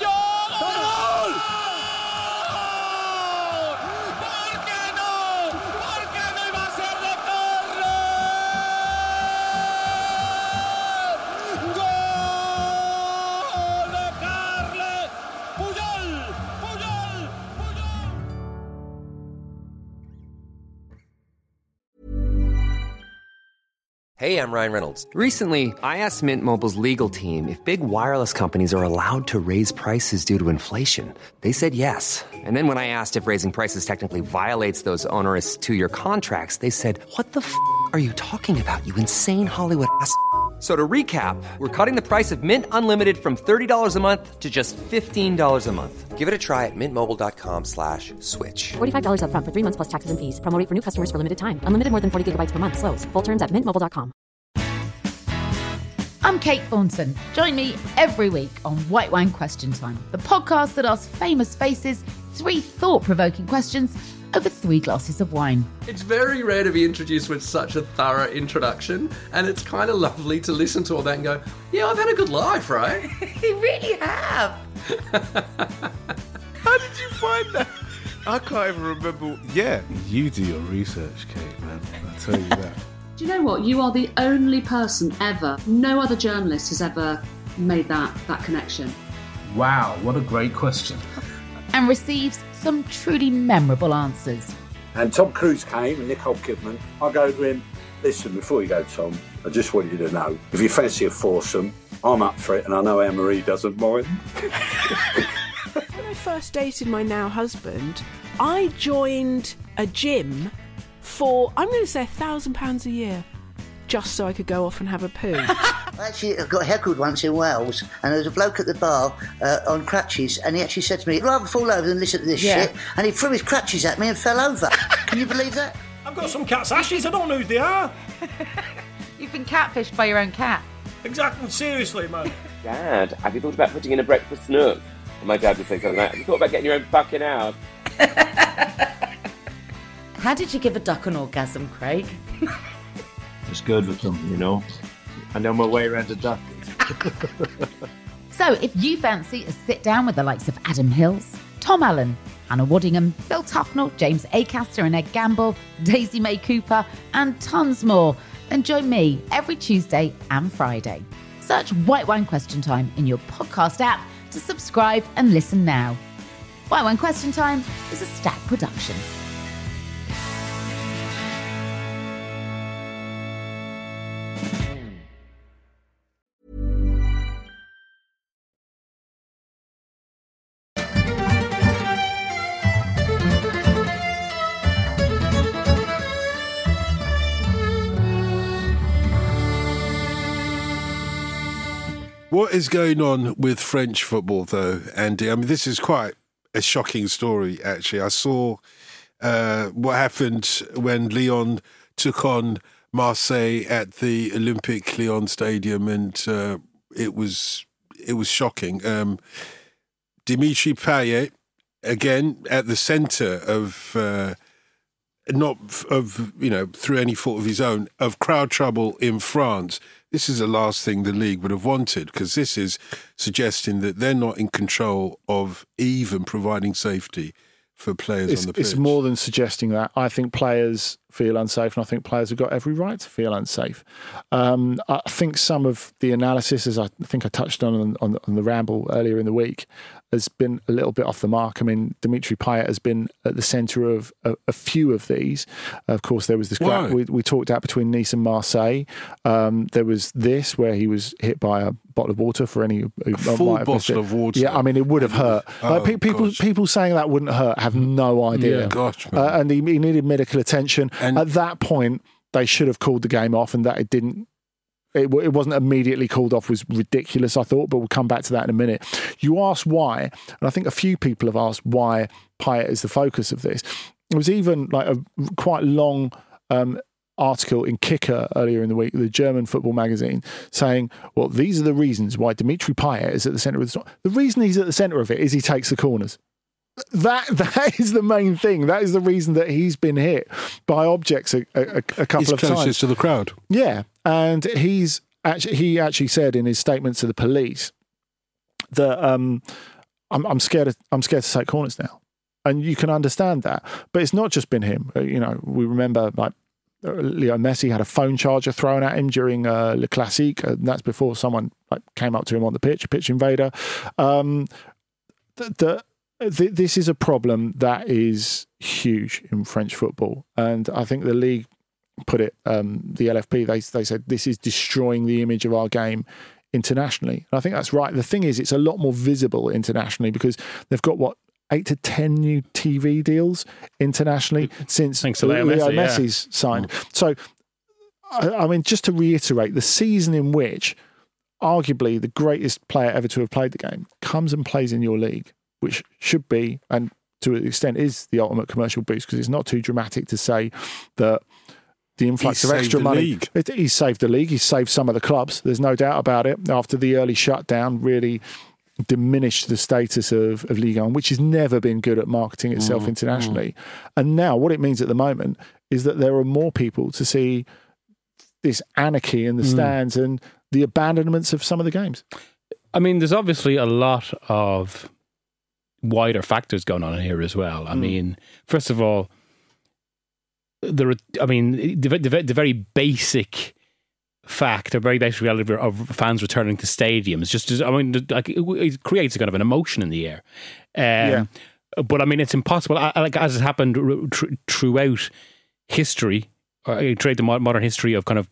O: Hey, I'm Ryan Reynolds. Recently, I asked Mint Mobile's legal team if big wireless companies are allowed to raise prices due to inflation. They said yes. And then when I asked if raising prices technically violates those onerous 2-year contracts, they said, "What the f*** are you talking about, you insane Hollywood ass?" So to recap, we're cutting the price of Mint Unlimited from $30 a month to just $15 a month. Give it a try at mintmobile.com/switch.
P: $45 up front for 3 months plus taxes and fees. Promo rate for new customers for limited time. Unlimited more than 40 gigabytes per month. Slows full terms at mintmobile.com.
A: I'm Kate Thornton. Join me every week on White Wine Question Time, the podcast that asks famous faces 3 thought-provoking questions over 3 glasses of wine.
B: It's very rare to be introduced with such a thorough introduction, and it's kind of lovely to listen to all that and go, yeah, I've had a good life, right?
K: You really have.
C: How did you find that? I can't even remember. Yeah, you do your research, Kate, man. I'll tell you that.
D: Do you know what? You are the only person ever, no other journalist has ever made that connection.
Q: Wow, what a great question.
A: And receives some truly memorable answers.
F: And Tom Cruise came and Nicole Kidman. I go to him, listen, before you go, Tom, I just want you to know, if you fancy a foursome, I'm up for it, and I know Anne-Marie doesn't mind.
G: When I first dated my now husband, I joined a gym for, I'm going to say £1,000 a year, just so I could go off and have a poo.
H: Actually, I got heckled once in Wales, and there was a bloke at the bar on crutches, and he actually said to me, I'd rather fall over than listen to this shit, and he threw his crutches at me and fell over. Can you believe that?
I: I've got some cat's ashes, I don't know who they are.
A: You've been catfished by your own cat.
I: Exactly, seriously, man.
J: Dad, have you thought about putting in a breakfast nook? And my dad would say something like that. Have you thought about getting your own fucking house?
K: How did you give a duck an orgasm, Craig?
E: It's good with them, you know. I know my way around a duck.
A: So if you fancy a sit down with the likes of Adam Hills, Tom Allen, Hannah Waddingham, Phil Tufnell, James Acaster and Ed Gamble, Daisy May Cooper, and tons more, then join me every Tuesday and Friday. Search White Wine Question Time in your podcast app to subscribe and listen now. White Wine Question Time is a Stack production.
C: What is going on with French football, though, Andy? I mean, this is quite a shocking story, actually. I saw what happened when Lyon took on Marseille at the Olympique Lyon Stadium, and it was shocking. Dimitri Payet, again, at the centre of... not of, through any fault of his own, of crowd trouble in France. This is the last thing the league would have wanted, because this is suggesting that they're not in control of even providing safety for players on the pitch.
L: It's more than suggesting that. I think players feel unsafe, and I think players have got every right to feel unsafe. I think some of the analysis, as I think I touched on the ramble earlier in the week, has been a little bit off the mark. I mean, Dimitri Payet has been at the centre of a few of these. Of course, there was this we talked about between Nice and Marseille. There was this where he was hit by a bottle of water for any
C: full bottle of water.
L: Yeah, I mean, it would have hurt. People saying that wouldn't hurt have no idea.
C: Yeah, gosh, man.
L: And he needed medical attention. And at that point, they should have called the game off, and that it didn't. It wasn't immediately called off was ridiculous, I thought, but we'll come back to that in a minute. You asked why, and I think a few people have asked why Payet is the focus of this. It was even like a quite long article in Kicker earlier in the week, the German football magazine, saying, well, these are the reasons why Dimitri Payet is at the centre of the story. The reason he's at the centre of it is he takes the corners. That is the main thing. That is the reason that he's been hit by objects a couple of times.
C: He's closest to the crowd.
L: Yeah, and he actually said in his statement to the police that I'm scared to take corners now, and you can understand that. But it's not just been him. We remember like Leo Messi had a phone charger thrown at him during Le Classique, and that's before someone came up to him on the pitch, a pitch invader. This is a problem that is huge in French football, and I think the league put it, the LFP, they said this is destroying the image of our game internationally. And I think that's right. The thing is, it's a lot more visible internationally because they've got 8 to 10 new TV deals internationally since Leo Messi's signed. So I mean, just to reiterate, the season in which arguably the greatest player ever to have played the game comes and plays in your league, which should be, and to an extent is, the ultimate commercial boost, because it's not too dramatic to say that the influx of extra money. He's saved the league. He's saved some of the clubs. There's no doubt about it. After the early shutdown, really diminished the status of Ligue 1, which has never been good at marketing itself internationally. And now what it means at the moment is that there are more people to see this anarchy in the stands and the abandonments of some of the games.
M: I mean, there's obviously a lot of wider factors going on here as well. I mean, first of all, the very basic fact, or very basic reality of fans returning to stadiums, it creates a kind of an emotion in the air. But I mean, it's impossible, like as has happened throughout history, throughout the modern history of kind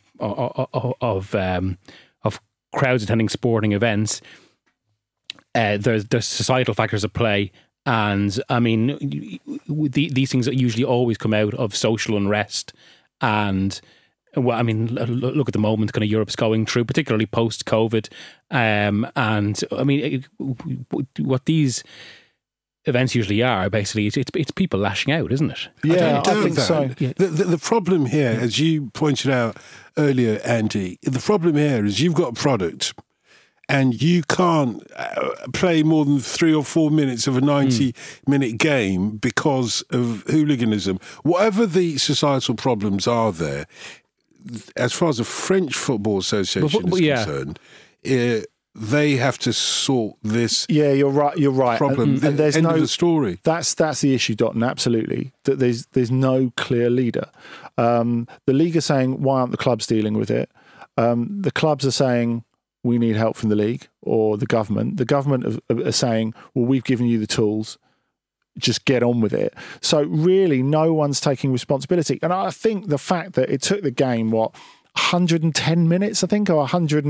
M: of crowds attending sporting events. There's societal factors at play. And I mean, these things usually always come out of social unrest. And well, I mean, look at the moment kind of Europe's going through, particularly post-COVID. And I mean, what these events usually are, basically, it's people lashing out, isn't it?
C: Yeah,
L: I think so.
C: Yeah. The problem here, as you pointed out earlier, Andy, the problem here is you've got a product and you can't play more than 3 or 4 minutes of a 90-minute game because of hooliganism. Whatever the societal problems are there, as far as the French Football Association is concerned, they have to sort this. Yeah,
L: you're right.
C: Problem.
L: And there's
C: end
L: no
C: of the story.
L: That's the issue, Dotton. Absolutely, that there's no clear leader. The league are saying, why aren't the clubs dealing with it? The clubs are saying, we need help from the league or the government. The government are saying, well, we've given you the tools, just get on with it. So really, no one's taking responsibility. And I think the fact that it took the game, 110 minutes, I think, or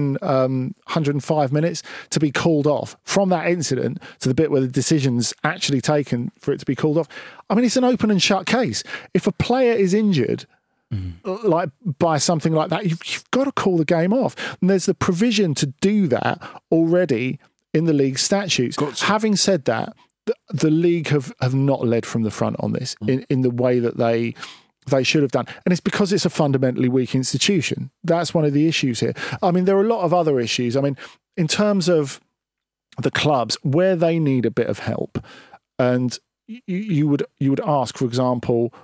L: 105 minutes to be called off from that incident to the bit where the decision's actually taken for it to be called off. I mean, it's an open and shut case. If a player is injured, like by something like that, you've got to call the game off. And there's the provision to do that already in the league statutes. Having said that, the league have not led from the front on this in the way that they should have done. And it's because it's a fundamentally weak institution. That's one of the issues here. I mean, there are a lot of other issues. I mean, in terms of the clubs, where they need a bit of help, and you would ask, for example,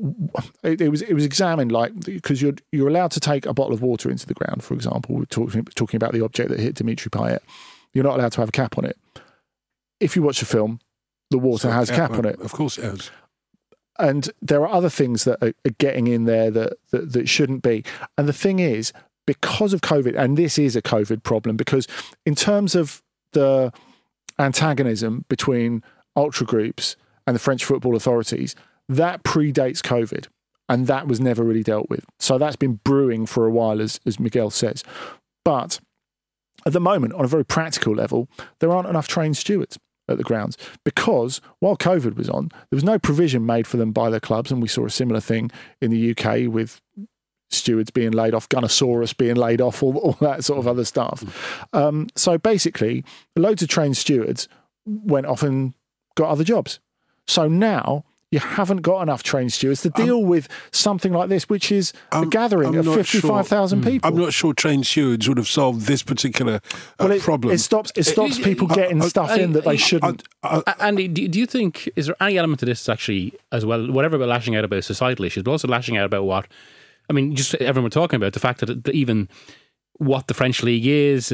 L: it was examined, like, because you're allowed to take a bottle of water into the ground, for example. We're talking about the object that hit Dimitri Payet. You're not allowed to have a cap on it. If you watch the film, the water has a cap on it.
C: Of course it has.
L: And there are other things that are getting in there that shouldn't be. And the thing is, because of COVID, and this is a COVID problem, because in terms of the antagonism between ultra groups and the French football authorities, that predates COVID, and that was never really dealt with. So that's been brewing for a while, as Miguel says. But at the moment, on a very practical level, there aren't enough trained stewards at the grounds, because while COVID was on, there was no provision made for them by their clubs, and we saw a similar thing in the UK with stewards being laid off, Gunnosaurus being laid off, all that sort of other stuff. So basically, loads of trained stewards went off and got other jobs. So now you haven't got enough trained stewards to deal with something like this, which is a gathering of 55,000 people.
C: I'm not sure trained stewards would have solved this particular problem.
L: It stops people getting stuff in that they shouldn't.
M: Andy, do you think, is there any element to this actually as well, whatever about lashing out about societal issues, but also lashing out about just everyone we're talking about, the fact that even what the French league is,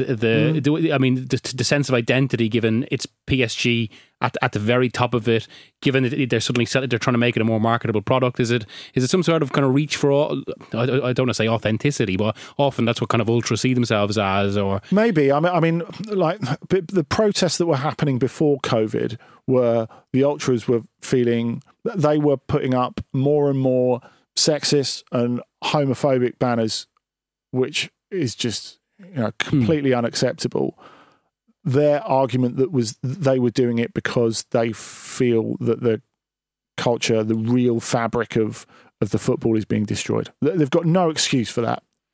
M: the sense of identity, given it's PSG at the very top of it, given that they're suddenly they're trying to make it a more marketable product. Is it some sort of kind of reach for I don't want to say authenticity, but often that's what kind of ultras see themselves as, or
L: maybe. I mean, like the protests that were happening before COVID were the ultras were feeling that they were putting up more and more sexist and homophobic banners, which is just completely unacceptable. Their argument that was they were doing it because they feel that the culture, the real fabric of the football is being destroyed. They've got no excuse for that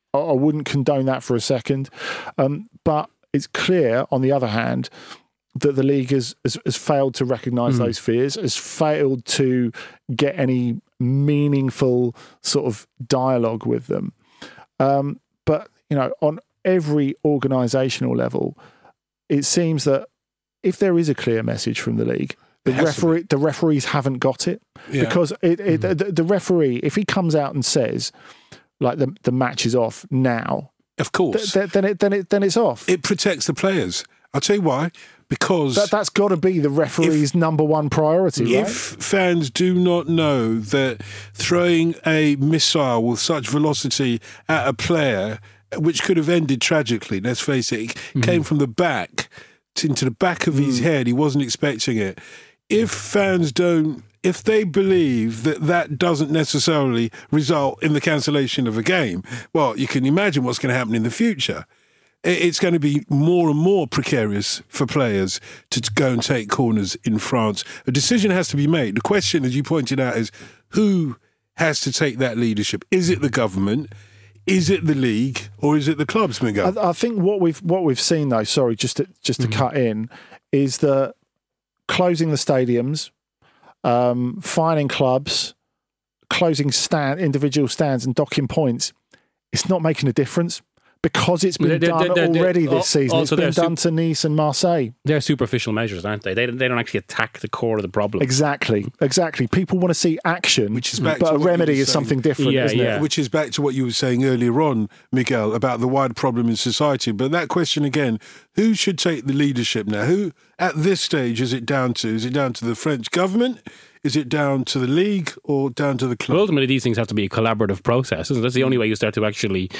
L: I wouldn't condone that for a second. But it's clear, on the other hand, that the league has failed to recognise those fears, has failed to get any meaningful sort of dialogue with them. But, on every organisational level, it seems that if there is a clear message from the league, the referees haven't got it. Yeah. Because the referee, if he comes out and says, like, the match is off now,
C: of course,
L: then it's off.
C: It protects the players. I'll tell you why. Because
L: that's got to be the referee's number one priority, right?
C: If fans do not know that throwing a missile with such velocity at a player, which could have ended tragically, let's face it, came from the back into the back of his head, he wasn't expecting it. If fans if they believe that doesn't necessarily result in the cancellation of a game, well, you can imagine what's going to happen in the future. It's going to be more and more precarious for players to go and take corners in France. A decision has to be made. The question, as you pointed out, is who has to take that leadership? Is it the government? Is it the league? Or is it the clubs, Miguel?
L: I think what we've seen, though, sorry, just to cut in, is that closing the stadiums, fining clubs, closing individual stands and docking points, it's not making a difference. Because it's been done already this season. It's been done to Nice and Marseille.
M: They're superficial measures, aren't they? They don't actually attack the core of the problem.
L: Exactly. People want to see action, but a remedy is something different, isn't it?
C: Which is back to what you were saying earlier on, Miguel, about the wider problem in society. But that question again, who should take the leadership now? Who, at this stage, is it down to? Is it down to the French government? Is it down to the league or down to the club?
M: Well, ultimately, these things have to be a collaborative process, isn't it? That's the only way you start to actually...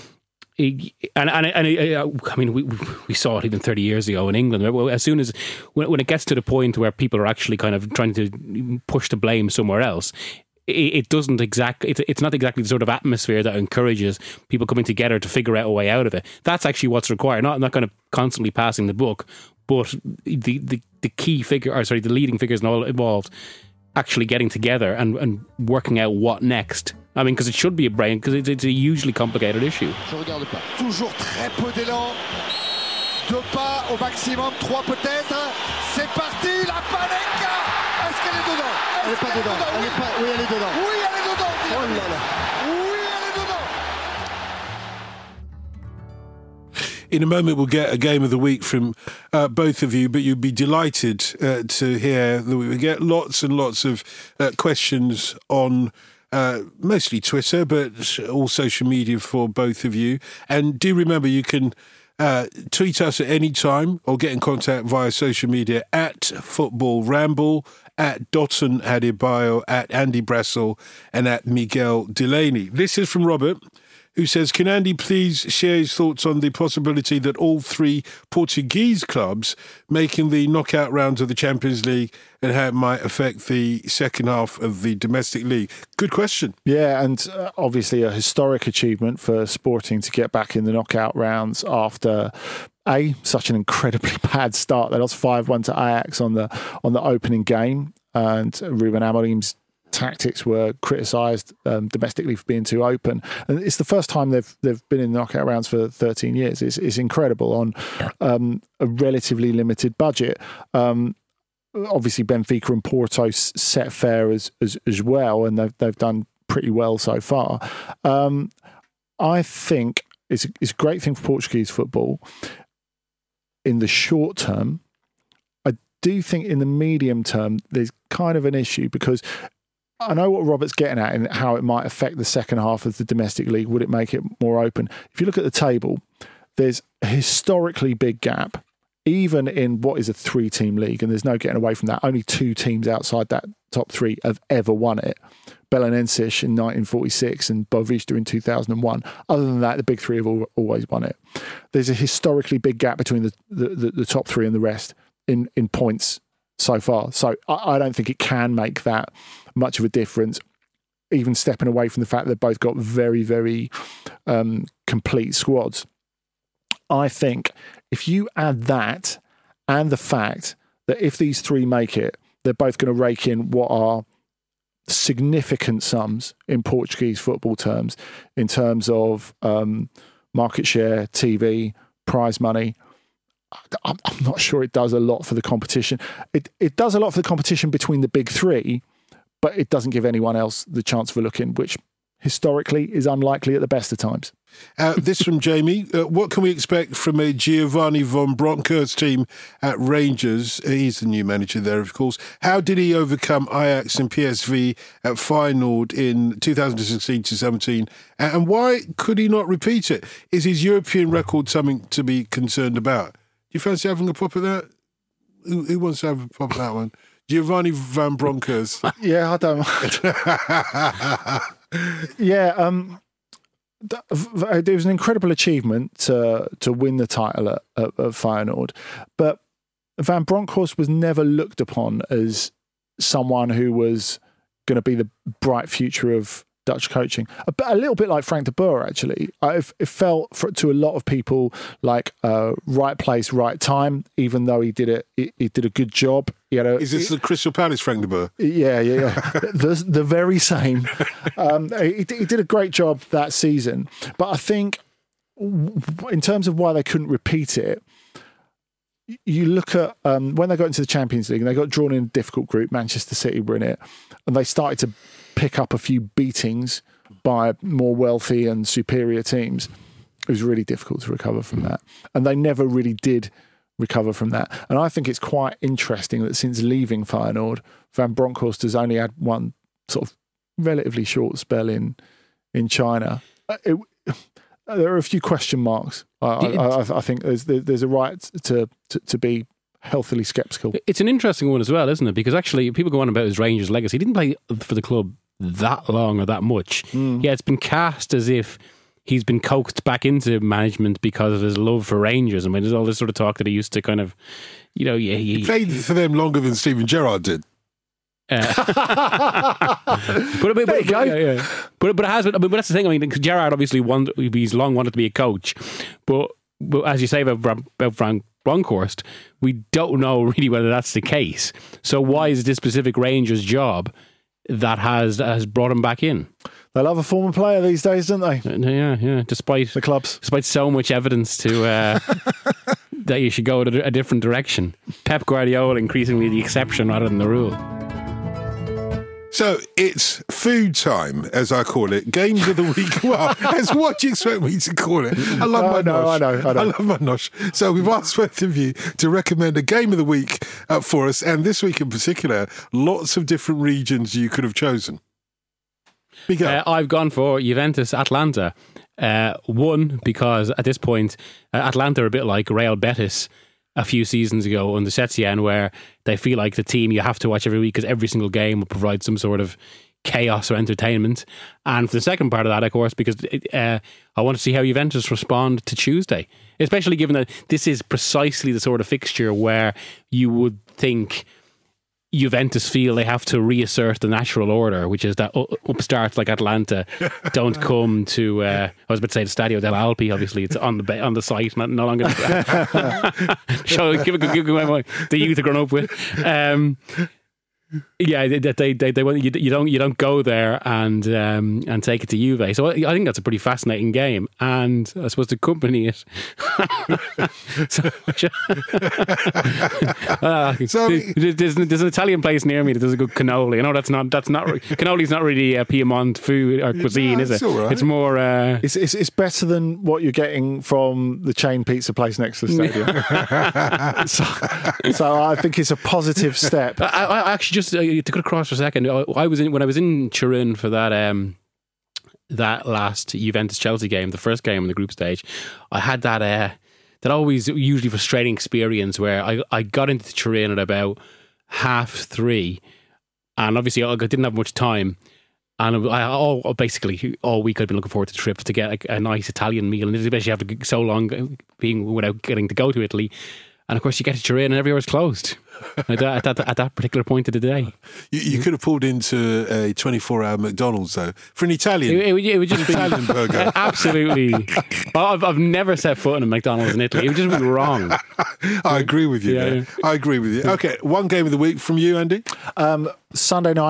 M: I mean, we saw it even 30 years ago in England. As soon as when it gets to the point where people are actually kind of trying to push the blame somewhere else, it doesn't it's not exactly the sort of atmosphere that encourages people coming together to figure out a way out of it. That's actually what's required. Not kind of constantly passing the buck, but the key figure, the leading figures and all involved, actually getting together and working out what next. I mean, because it should be a brain, because it's a hugely complicated issue.
N: Je regarde pas. Toujours très peu d'élan. 2 pas au maximum, 3 peut-être. C'est parti, la Panenka. Est-ce qu'elle est dedans? Elle est pas dedans. Oui, elle est dedans. Oui, elle est dedans. Oh là là. Oui, elle est dedans.
C: In a moment, we'll get a game of the week from both of you, but you'd be delighted to hear that we get lots and lots of questions on mostly Twitter, but all social media for both of you. And do remember, you can tweet us at any time or get in contact via social media at Football Ramble, at Dotun Adebayo, at Andy Brassel, and at Miguel Delaney. This is from Robert, who says, can Andy please share his thoughts on the possibility that all 3 Portuguese clubs making the knockout rounds of the Champions League and how it might affect the second half of the domestic league? Good question.
L: Yeah, and obviously a historic achievement for Sporting to get back in the knockout rounds after such an incredibly bad start. They lost 5-1 to Ajax on the opening game, and Ruben Amorim's tactics were criticised domestically for being too open, and it's the first time they've been in the knockout rounds for 13 years. It's incredible on a relatively limited budget. Obviously, Benfica and Porto set fair as well, and they've done pretty well so far. I think it's a great thing for Portuguese football in the short term. I do think in the medium term there's kind of an issue, because I know what Robert's getting at and how it might affect the second half of the domestic league. Would it make it more open? If you look at the table, there's a historically big gap, even in what is a 3-team league, and there's no getting away from that. Only 2 teams outside that top 3 have ever won it. Belenenses in 1946 and Boavista in 2001. Other than that, the big 3 have always won it. There's a historically big gap between the top 3 and the rest in points so far. So I don't think it can make that much of a difference, even stepping away from the fact they've both got very, very complete squads. I think if you add that and the fact that if these 3 make it, they're both going to rake in what are significant sums in Portuguese football terms, in terms of market share, TV, prize money. I'm not sure it does a lot for the competition. It does a lot for the competition between the big three, but it doesn't give anyone else the chance for looking, which historically is unlikely at the best of times.
C: This from Jamie. What can we expect from a Giovanni von Bronckhorst team at Rangers? He's the new manager there, of course. How did he overcome Ajax and PSV at Feyenoord in 2016-17? And why could he not repeat it? Is his European record something to be concerned about? Do you fancy having a pop at that? Who wants to have a pop at that one? Giovanni van Bronckhorst.
L: Yeah, I don't mind. Yeah, it was an incredible achievement to win the title at Feyenoord, but Van Bronckhorst was never looked upon as someone who was going to be the bright future of Dutch coaching. A little bit like Frank de Boer, actually. It felt to a lot of people like right place, right time. Even though he did a good job.
C: Is this the Crystal Palace Frank de Boer?
L: Yeah. the very same. He did a great job that season, but I think in terms of why they couldn't repeat it, you look at when they got into the Champions League and they got drawn in a difficult group. Manchester City were in it, and they started to pick up a few beatings by more wealthy and superior teams. It was really difficult to recover from that, and they never really did recover from that. And I think it's quite interesting that since leaving Feyenoord, Van Bronckhorst has only had one sort of relatively short spell in China. There are a few question marks. I think there's a right to be healthily sceptical.
M: It's an interesting one as well, isn't it? Because actually, people go on about his Rangers legacy. He didn't play for the club that long or that much. Yeah, it's been cast as if he's been coaxed back into management because of his love for Rangers. I mean, there's all this sort of talk that he used to kind of, he
C: played for them longer than Steven Gerrard did.
M: But it has been. I mean, but that's the thing. I mean, Gerrard obviously he's long wanted to be a coach, but as you say about Frank Bronckhorst, we don't know really whether that's the case. So why is this specific Rangers job that has brought him back in?
L: They love a former player these days, don't they?
M: Yeah. Despite
L: the clubs,
M: despite so much evidence to that you should go a different direction. Pep Guardiola increasingly the exception rather than the rule.
C: So it's food time, as I call it. Games of the week. Well, as what do you expect me to call it? I love my nosh. I love my nosh. So we've asked both of you to recommend a game of the week for us, and this week in particular, lots of different regions you could have chosen.
M: I've gone for Juventus Atlanta. One, because at this point, Atlanta are a bit like Real Betis a few seasons ago under Setien, where they feel like the team you have to watch every week because every single game will provide some sort of chaos or entertainment. And for the second part of that, of course, because I want to see how Juventus respond to Tuesday, especially given that this is precisely the sort of fixture where you would think Juventus feel they have to reassert the natural order, which is that upstarts like Atlanta don't come to I was about to say the Stadio del Alpi. Obviously it's on the site, no longer show give the youth are grown up with. Yeah, they want you don't go there and take it to Juve. So I think that's a pretty fascinating game, and I suppose to accompany it. There's an Italian place near me that does a good cannoli. I know that's not cannoli's not really a Piedmont food or cuisine, is it?
C: Right.
M: It's more.
L: It's better than what you're getting from the chain pizza place next to the stadium. so I think it's a positive step.
M: I actually just to cut across for a second. When I was in Turin for that last Juventus Chelsea game, the first game in the group stage, I had that always usually frustrating experience where I got into Turin at about 3:30, and obviously I didn't have much time. And basically all week I'd been looking forward to the trip to get a nice Italian meal, and especially after so long being without getting to go to Italy. And of course, you get to Turin and everywhere's closed at that particular point of the day.
C: You could have pulled into a 24-hour McDonald's, though, for an Italian.
M: It would just be
C: Italian burger.
M: Absolutely. I've never set foot in a McDonald's in Italy. It would just be wrong.
C: I agree with you. Yeah. I agree with you. Okay, one game of the week from you, Andy.
L: Sunday night,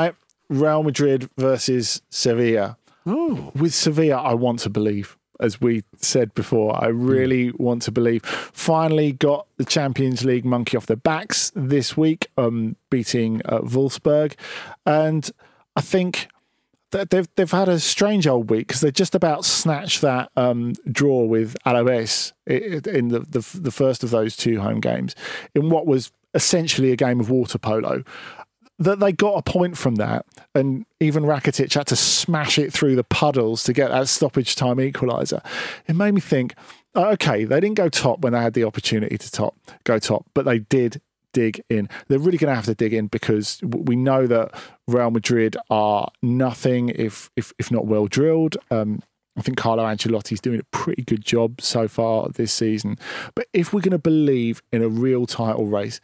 L: Real Madrid versus Sevilla.
C: Oh.
L: With Sevilla, I want to believe. As we said before, I really want to believe. Finally got the Champions League monkey off their backs this week, beating Wolfsburg. And I think that they've had a strange old week because they just about snatched that draw with Alaves in the first of those two home games in what was essentially a game of water polo. That they got a point from that, and even Rakitic had to smash it through the puddles to get that stoppage time equaliser. It made me think, okay, they didn't go top when they had the opportunity to go top, but they did dig in. They're really going to have to dig in because we know that Real Madrid are nothing if not well drilled. I think Carlo Ancelotti's doing a pretty good job so far this season. But if we're going to believe in a real title race,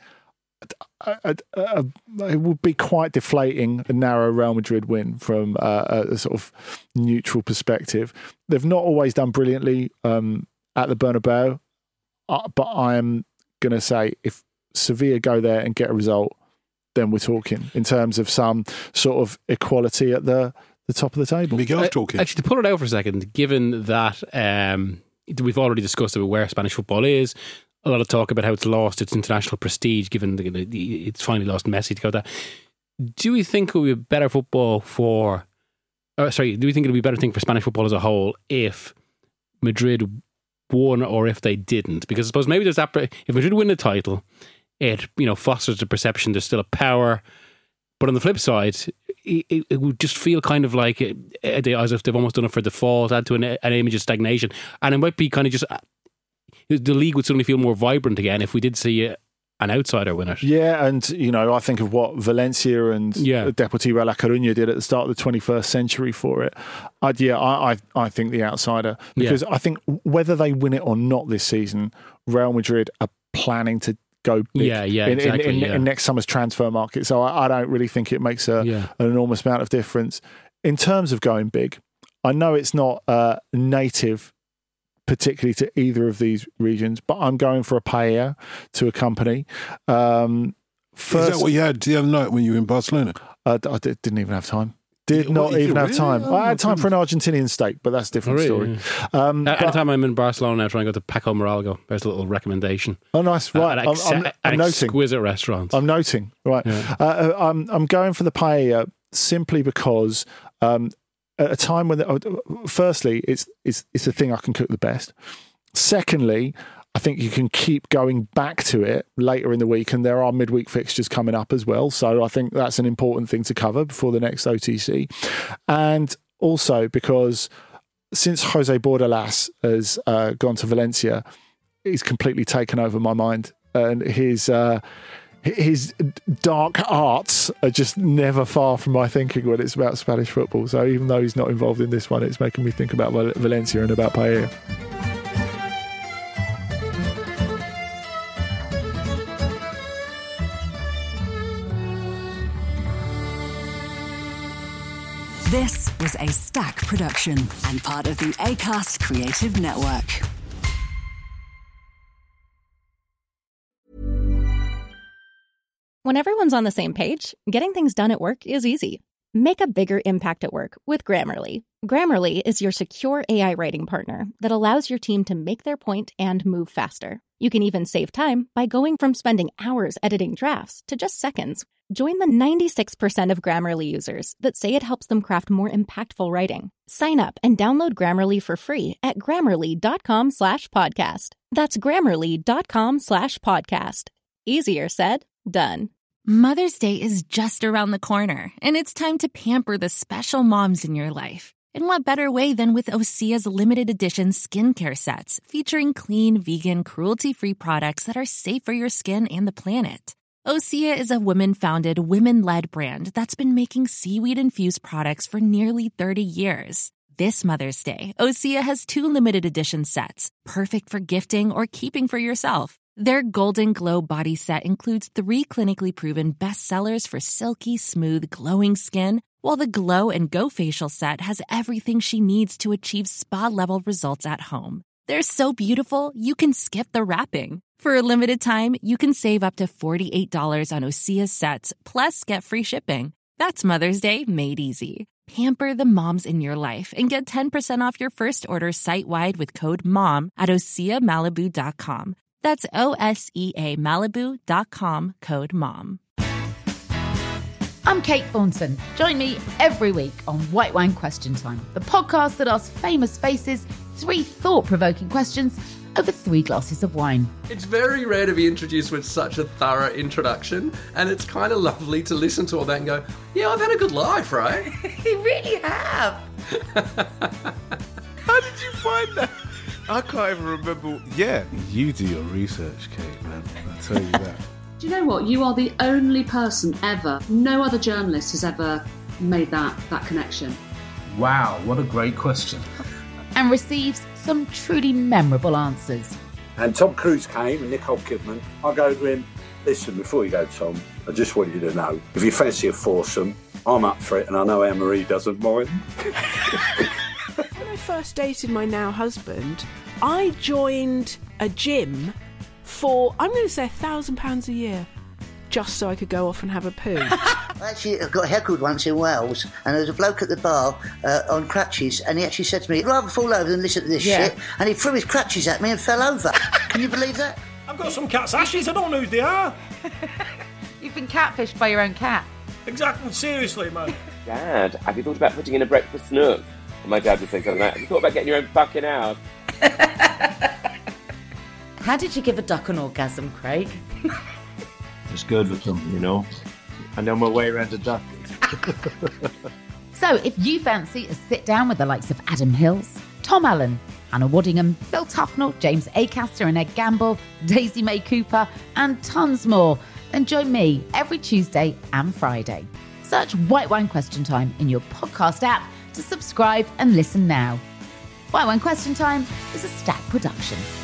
L: it would be quite deflating a narrow Real Madrid win from a sort of neutral perspective. They've not always done brilliantly at the Bernabeu, but I am going to say if Sevilla go there and get a result, then we're talking in terms of some sort of equality at the top of the table.
C: Miguel's talking.
M: Actually, to pull it out for a second, given that we've already discussed about where Spanish football is, a lot of talk about how it's lost its international prestige, given it's finally lost Messi to go that. Do we think it would be better football for... do we think it would be a better thing for Spanish football as a whole if Madrid won or if they didn't? Because I suppose maybe there's that... If Madrid win the title, it fosters the perception there's still a power. But on the flip side, it would just feel kind of like as if they've almost done it for default, add to an image of stagnation. And it might be kind of just... The league would suddenly feel more vibrant again if we did see an outsider win it.
L: Yeah, and I think of what Valencia and Deportivo La Coruña did at the start of the 21st century for it. I think the outsider, because I think whether they win it or not this season, Real Madrid are planning to go big in next summer's transfer market. So I don't really think it makes an enormous amount of difference in terms of going big. I know it's not native particularly to either of these regions, but I'm going for a paella to accompany.
C: Is that what you had the other night when you were in Barcelona?
L: I didn't even have time. Not even have time. I had time for an Argentinian steak, but that's a different story.
M: Anytime I'm in Barcelona, I try and go to Paco Moralgo. There's a little recommendation.
L: Oh, nice. Right. I'm noting.
M: Exquisite restaurant.
L: I'm noting. Right. Yeah. I'm going for the paella simply because... at a time when, firstly, it's the thing I can cook the best. Secondly, I think you can keep going back to it later in the week, and there are midweek fixtures coming up as well. So I think that's an important thing to cover before the next OTC. And also because since Jose Bordalas has gone to Valencia, he's completely taken over my mind, and his dark arts are just never far from my thinking when it's about Spanish football. So even though he's not involved in this one, it's making me think about Valencia and about paella.
R: This was a Stack production and part of the Acast Creative Network.
S: When everyone's on the same page, getting things done at work is easy. Make a bigger impact at work with Grammarly. Grammarly is your secure AI writing partner that allows your team to make their point and move faster. You can even save time by going from spending hours editing drafts to just seconds. Join the 96% of Grammarly users that say it helps them craft more impactful writing. Sign up and download Grammarly for free at Grammarly.com/podcast. That's Grammarly.com/podcast. Easier said, done.
T: Mother's Day is just around the corner, and it's time to pamper the special moms in your life. And what better way than with Osea's limited edition skincare sets featuring clean, vegan, cruelty-free products that are safe for your skin and the planet. Osea is a women-founded, women-led brand that's been making seaweed-infused products for nearly 30 years. This Mother's Day, Osea has 2 limited edition sets, perfect for gifting or keeping for yourself. Their Golden Glow body set includes 3 clinically proven bestsellers for silky, smooth, glowing skin, while the Glow and Go facial set has everything she needs to achieve spa-level results at home. They're so beautiful, you can skip the wrapping. For a limited time, you can save up to $48 on Osea's sets, plus get free shipping. That's Mother's Day made easy. Pamper the moms in your life and get 10% off your first order site-wide with code MOM at OseaMalibu.com. That's OSEA Malibu.com, code MOM.
A: I'm Kate Thornton. Join me every week on White Wine Question Time, the podcast that asks famous faces 3 thought-provoking questions over 3 glasses of wine.
B: It's very rare to be introduced with such a thorough introduction, and it's kind of lovely to listen to all that and go, yeah, I've had a good life, right?
K: You really have.
C: How did you find that? I can't even remember. Yeah, you do your research, Kate, man. I'll tell you that.
D: Do you know what? You are the only person ever, no other journalist has ever made that connection.
Q: Wow, what a great question.
A: And receives some truly memorable answers.
F: And Tom Cruise came and Nicole Kidman. I go to him, listen, before you go, Tom, I just want you to know, if you fancy a foursome, I'm up for it, and I know Anne-Marie doesn't mind.
G: When I first dated my now husband, I joined a gym for, I'm going to say £1,000 a year, just so I could go off and have a poo.
H: I actually got heckled once in Wales, and there was a bloke at the bar on crutches, and he actually said to me, I'd rather fall over than listen to this shit, and he threw his crutches at me and fell over. Can you believe that?
I: I've got some cat's ashes, I don't know who they are.
A: You've been catfished by your own cat.
I: Exactly, seriously, man.
J: Dad, have you thought about putting in a breakfast nook? And my dad would think something like that. Have you thought about getting your own fucking house?
K: How did you give a duck an orgasm, Craig?
E: It's good with them, you know. I know my way around a duck.
A: So if you fancy a sit down with the likes of Adam Hills, Tom Allen, Hannah Waddingham, Phil Tufnell, James Acaster and Ed Gamble, Daisy May Cooper, and tons more, then join me every Tuesday and Friday. Search White Wine Question Time in your podcast app to subscribe and listen now. White Wine Question Time is a Stack production.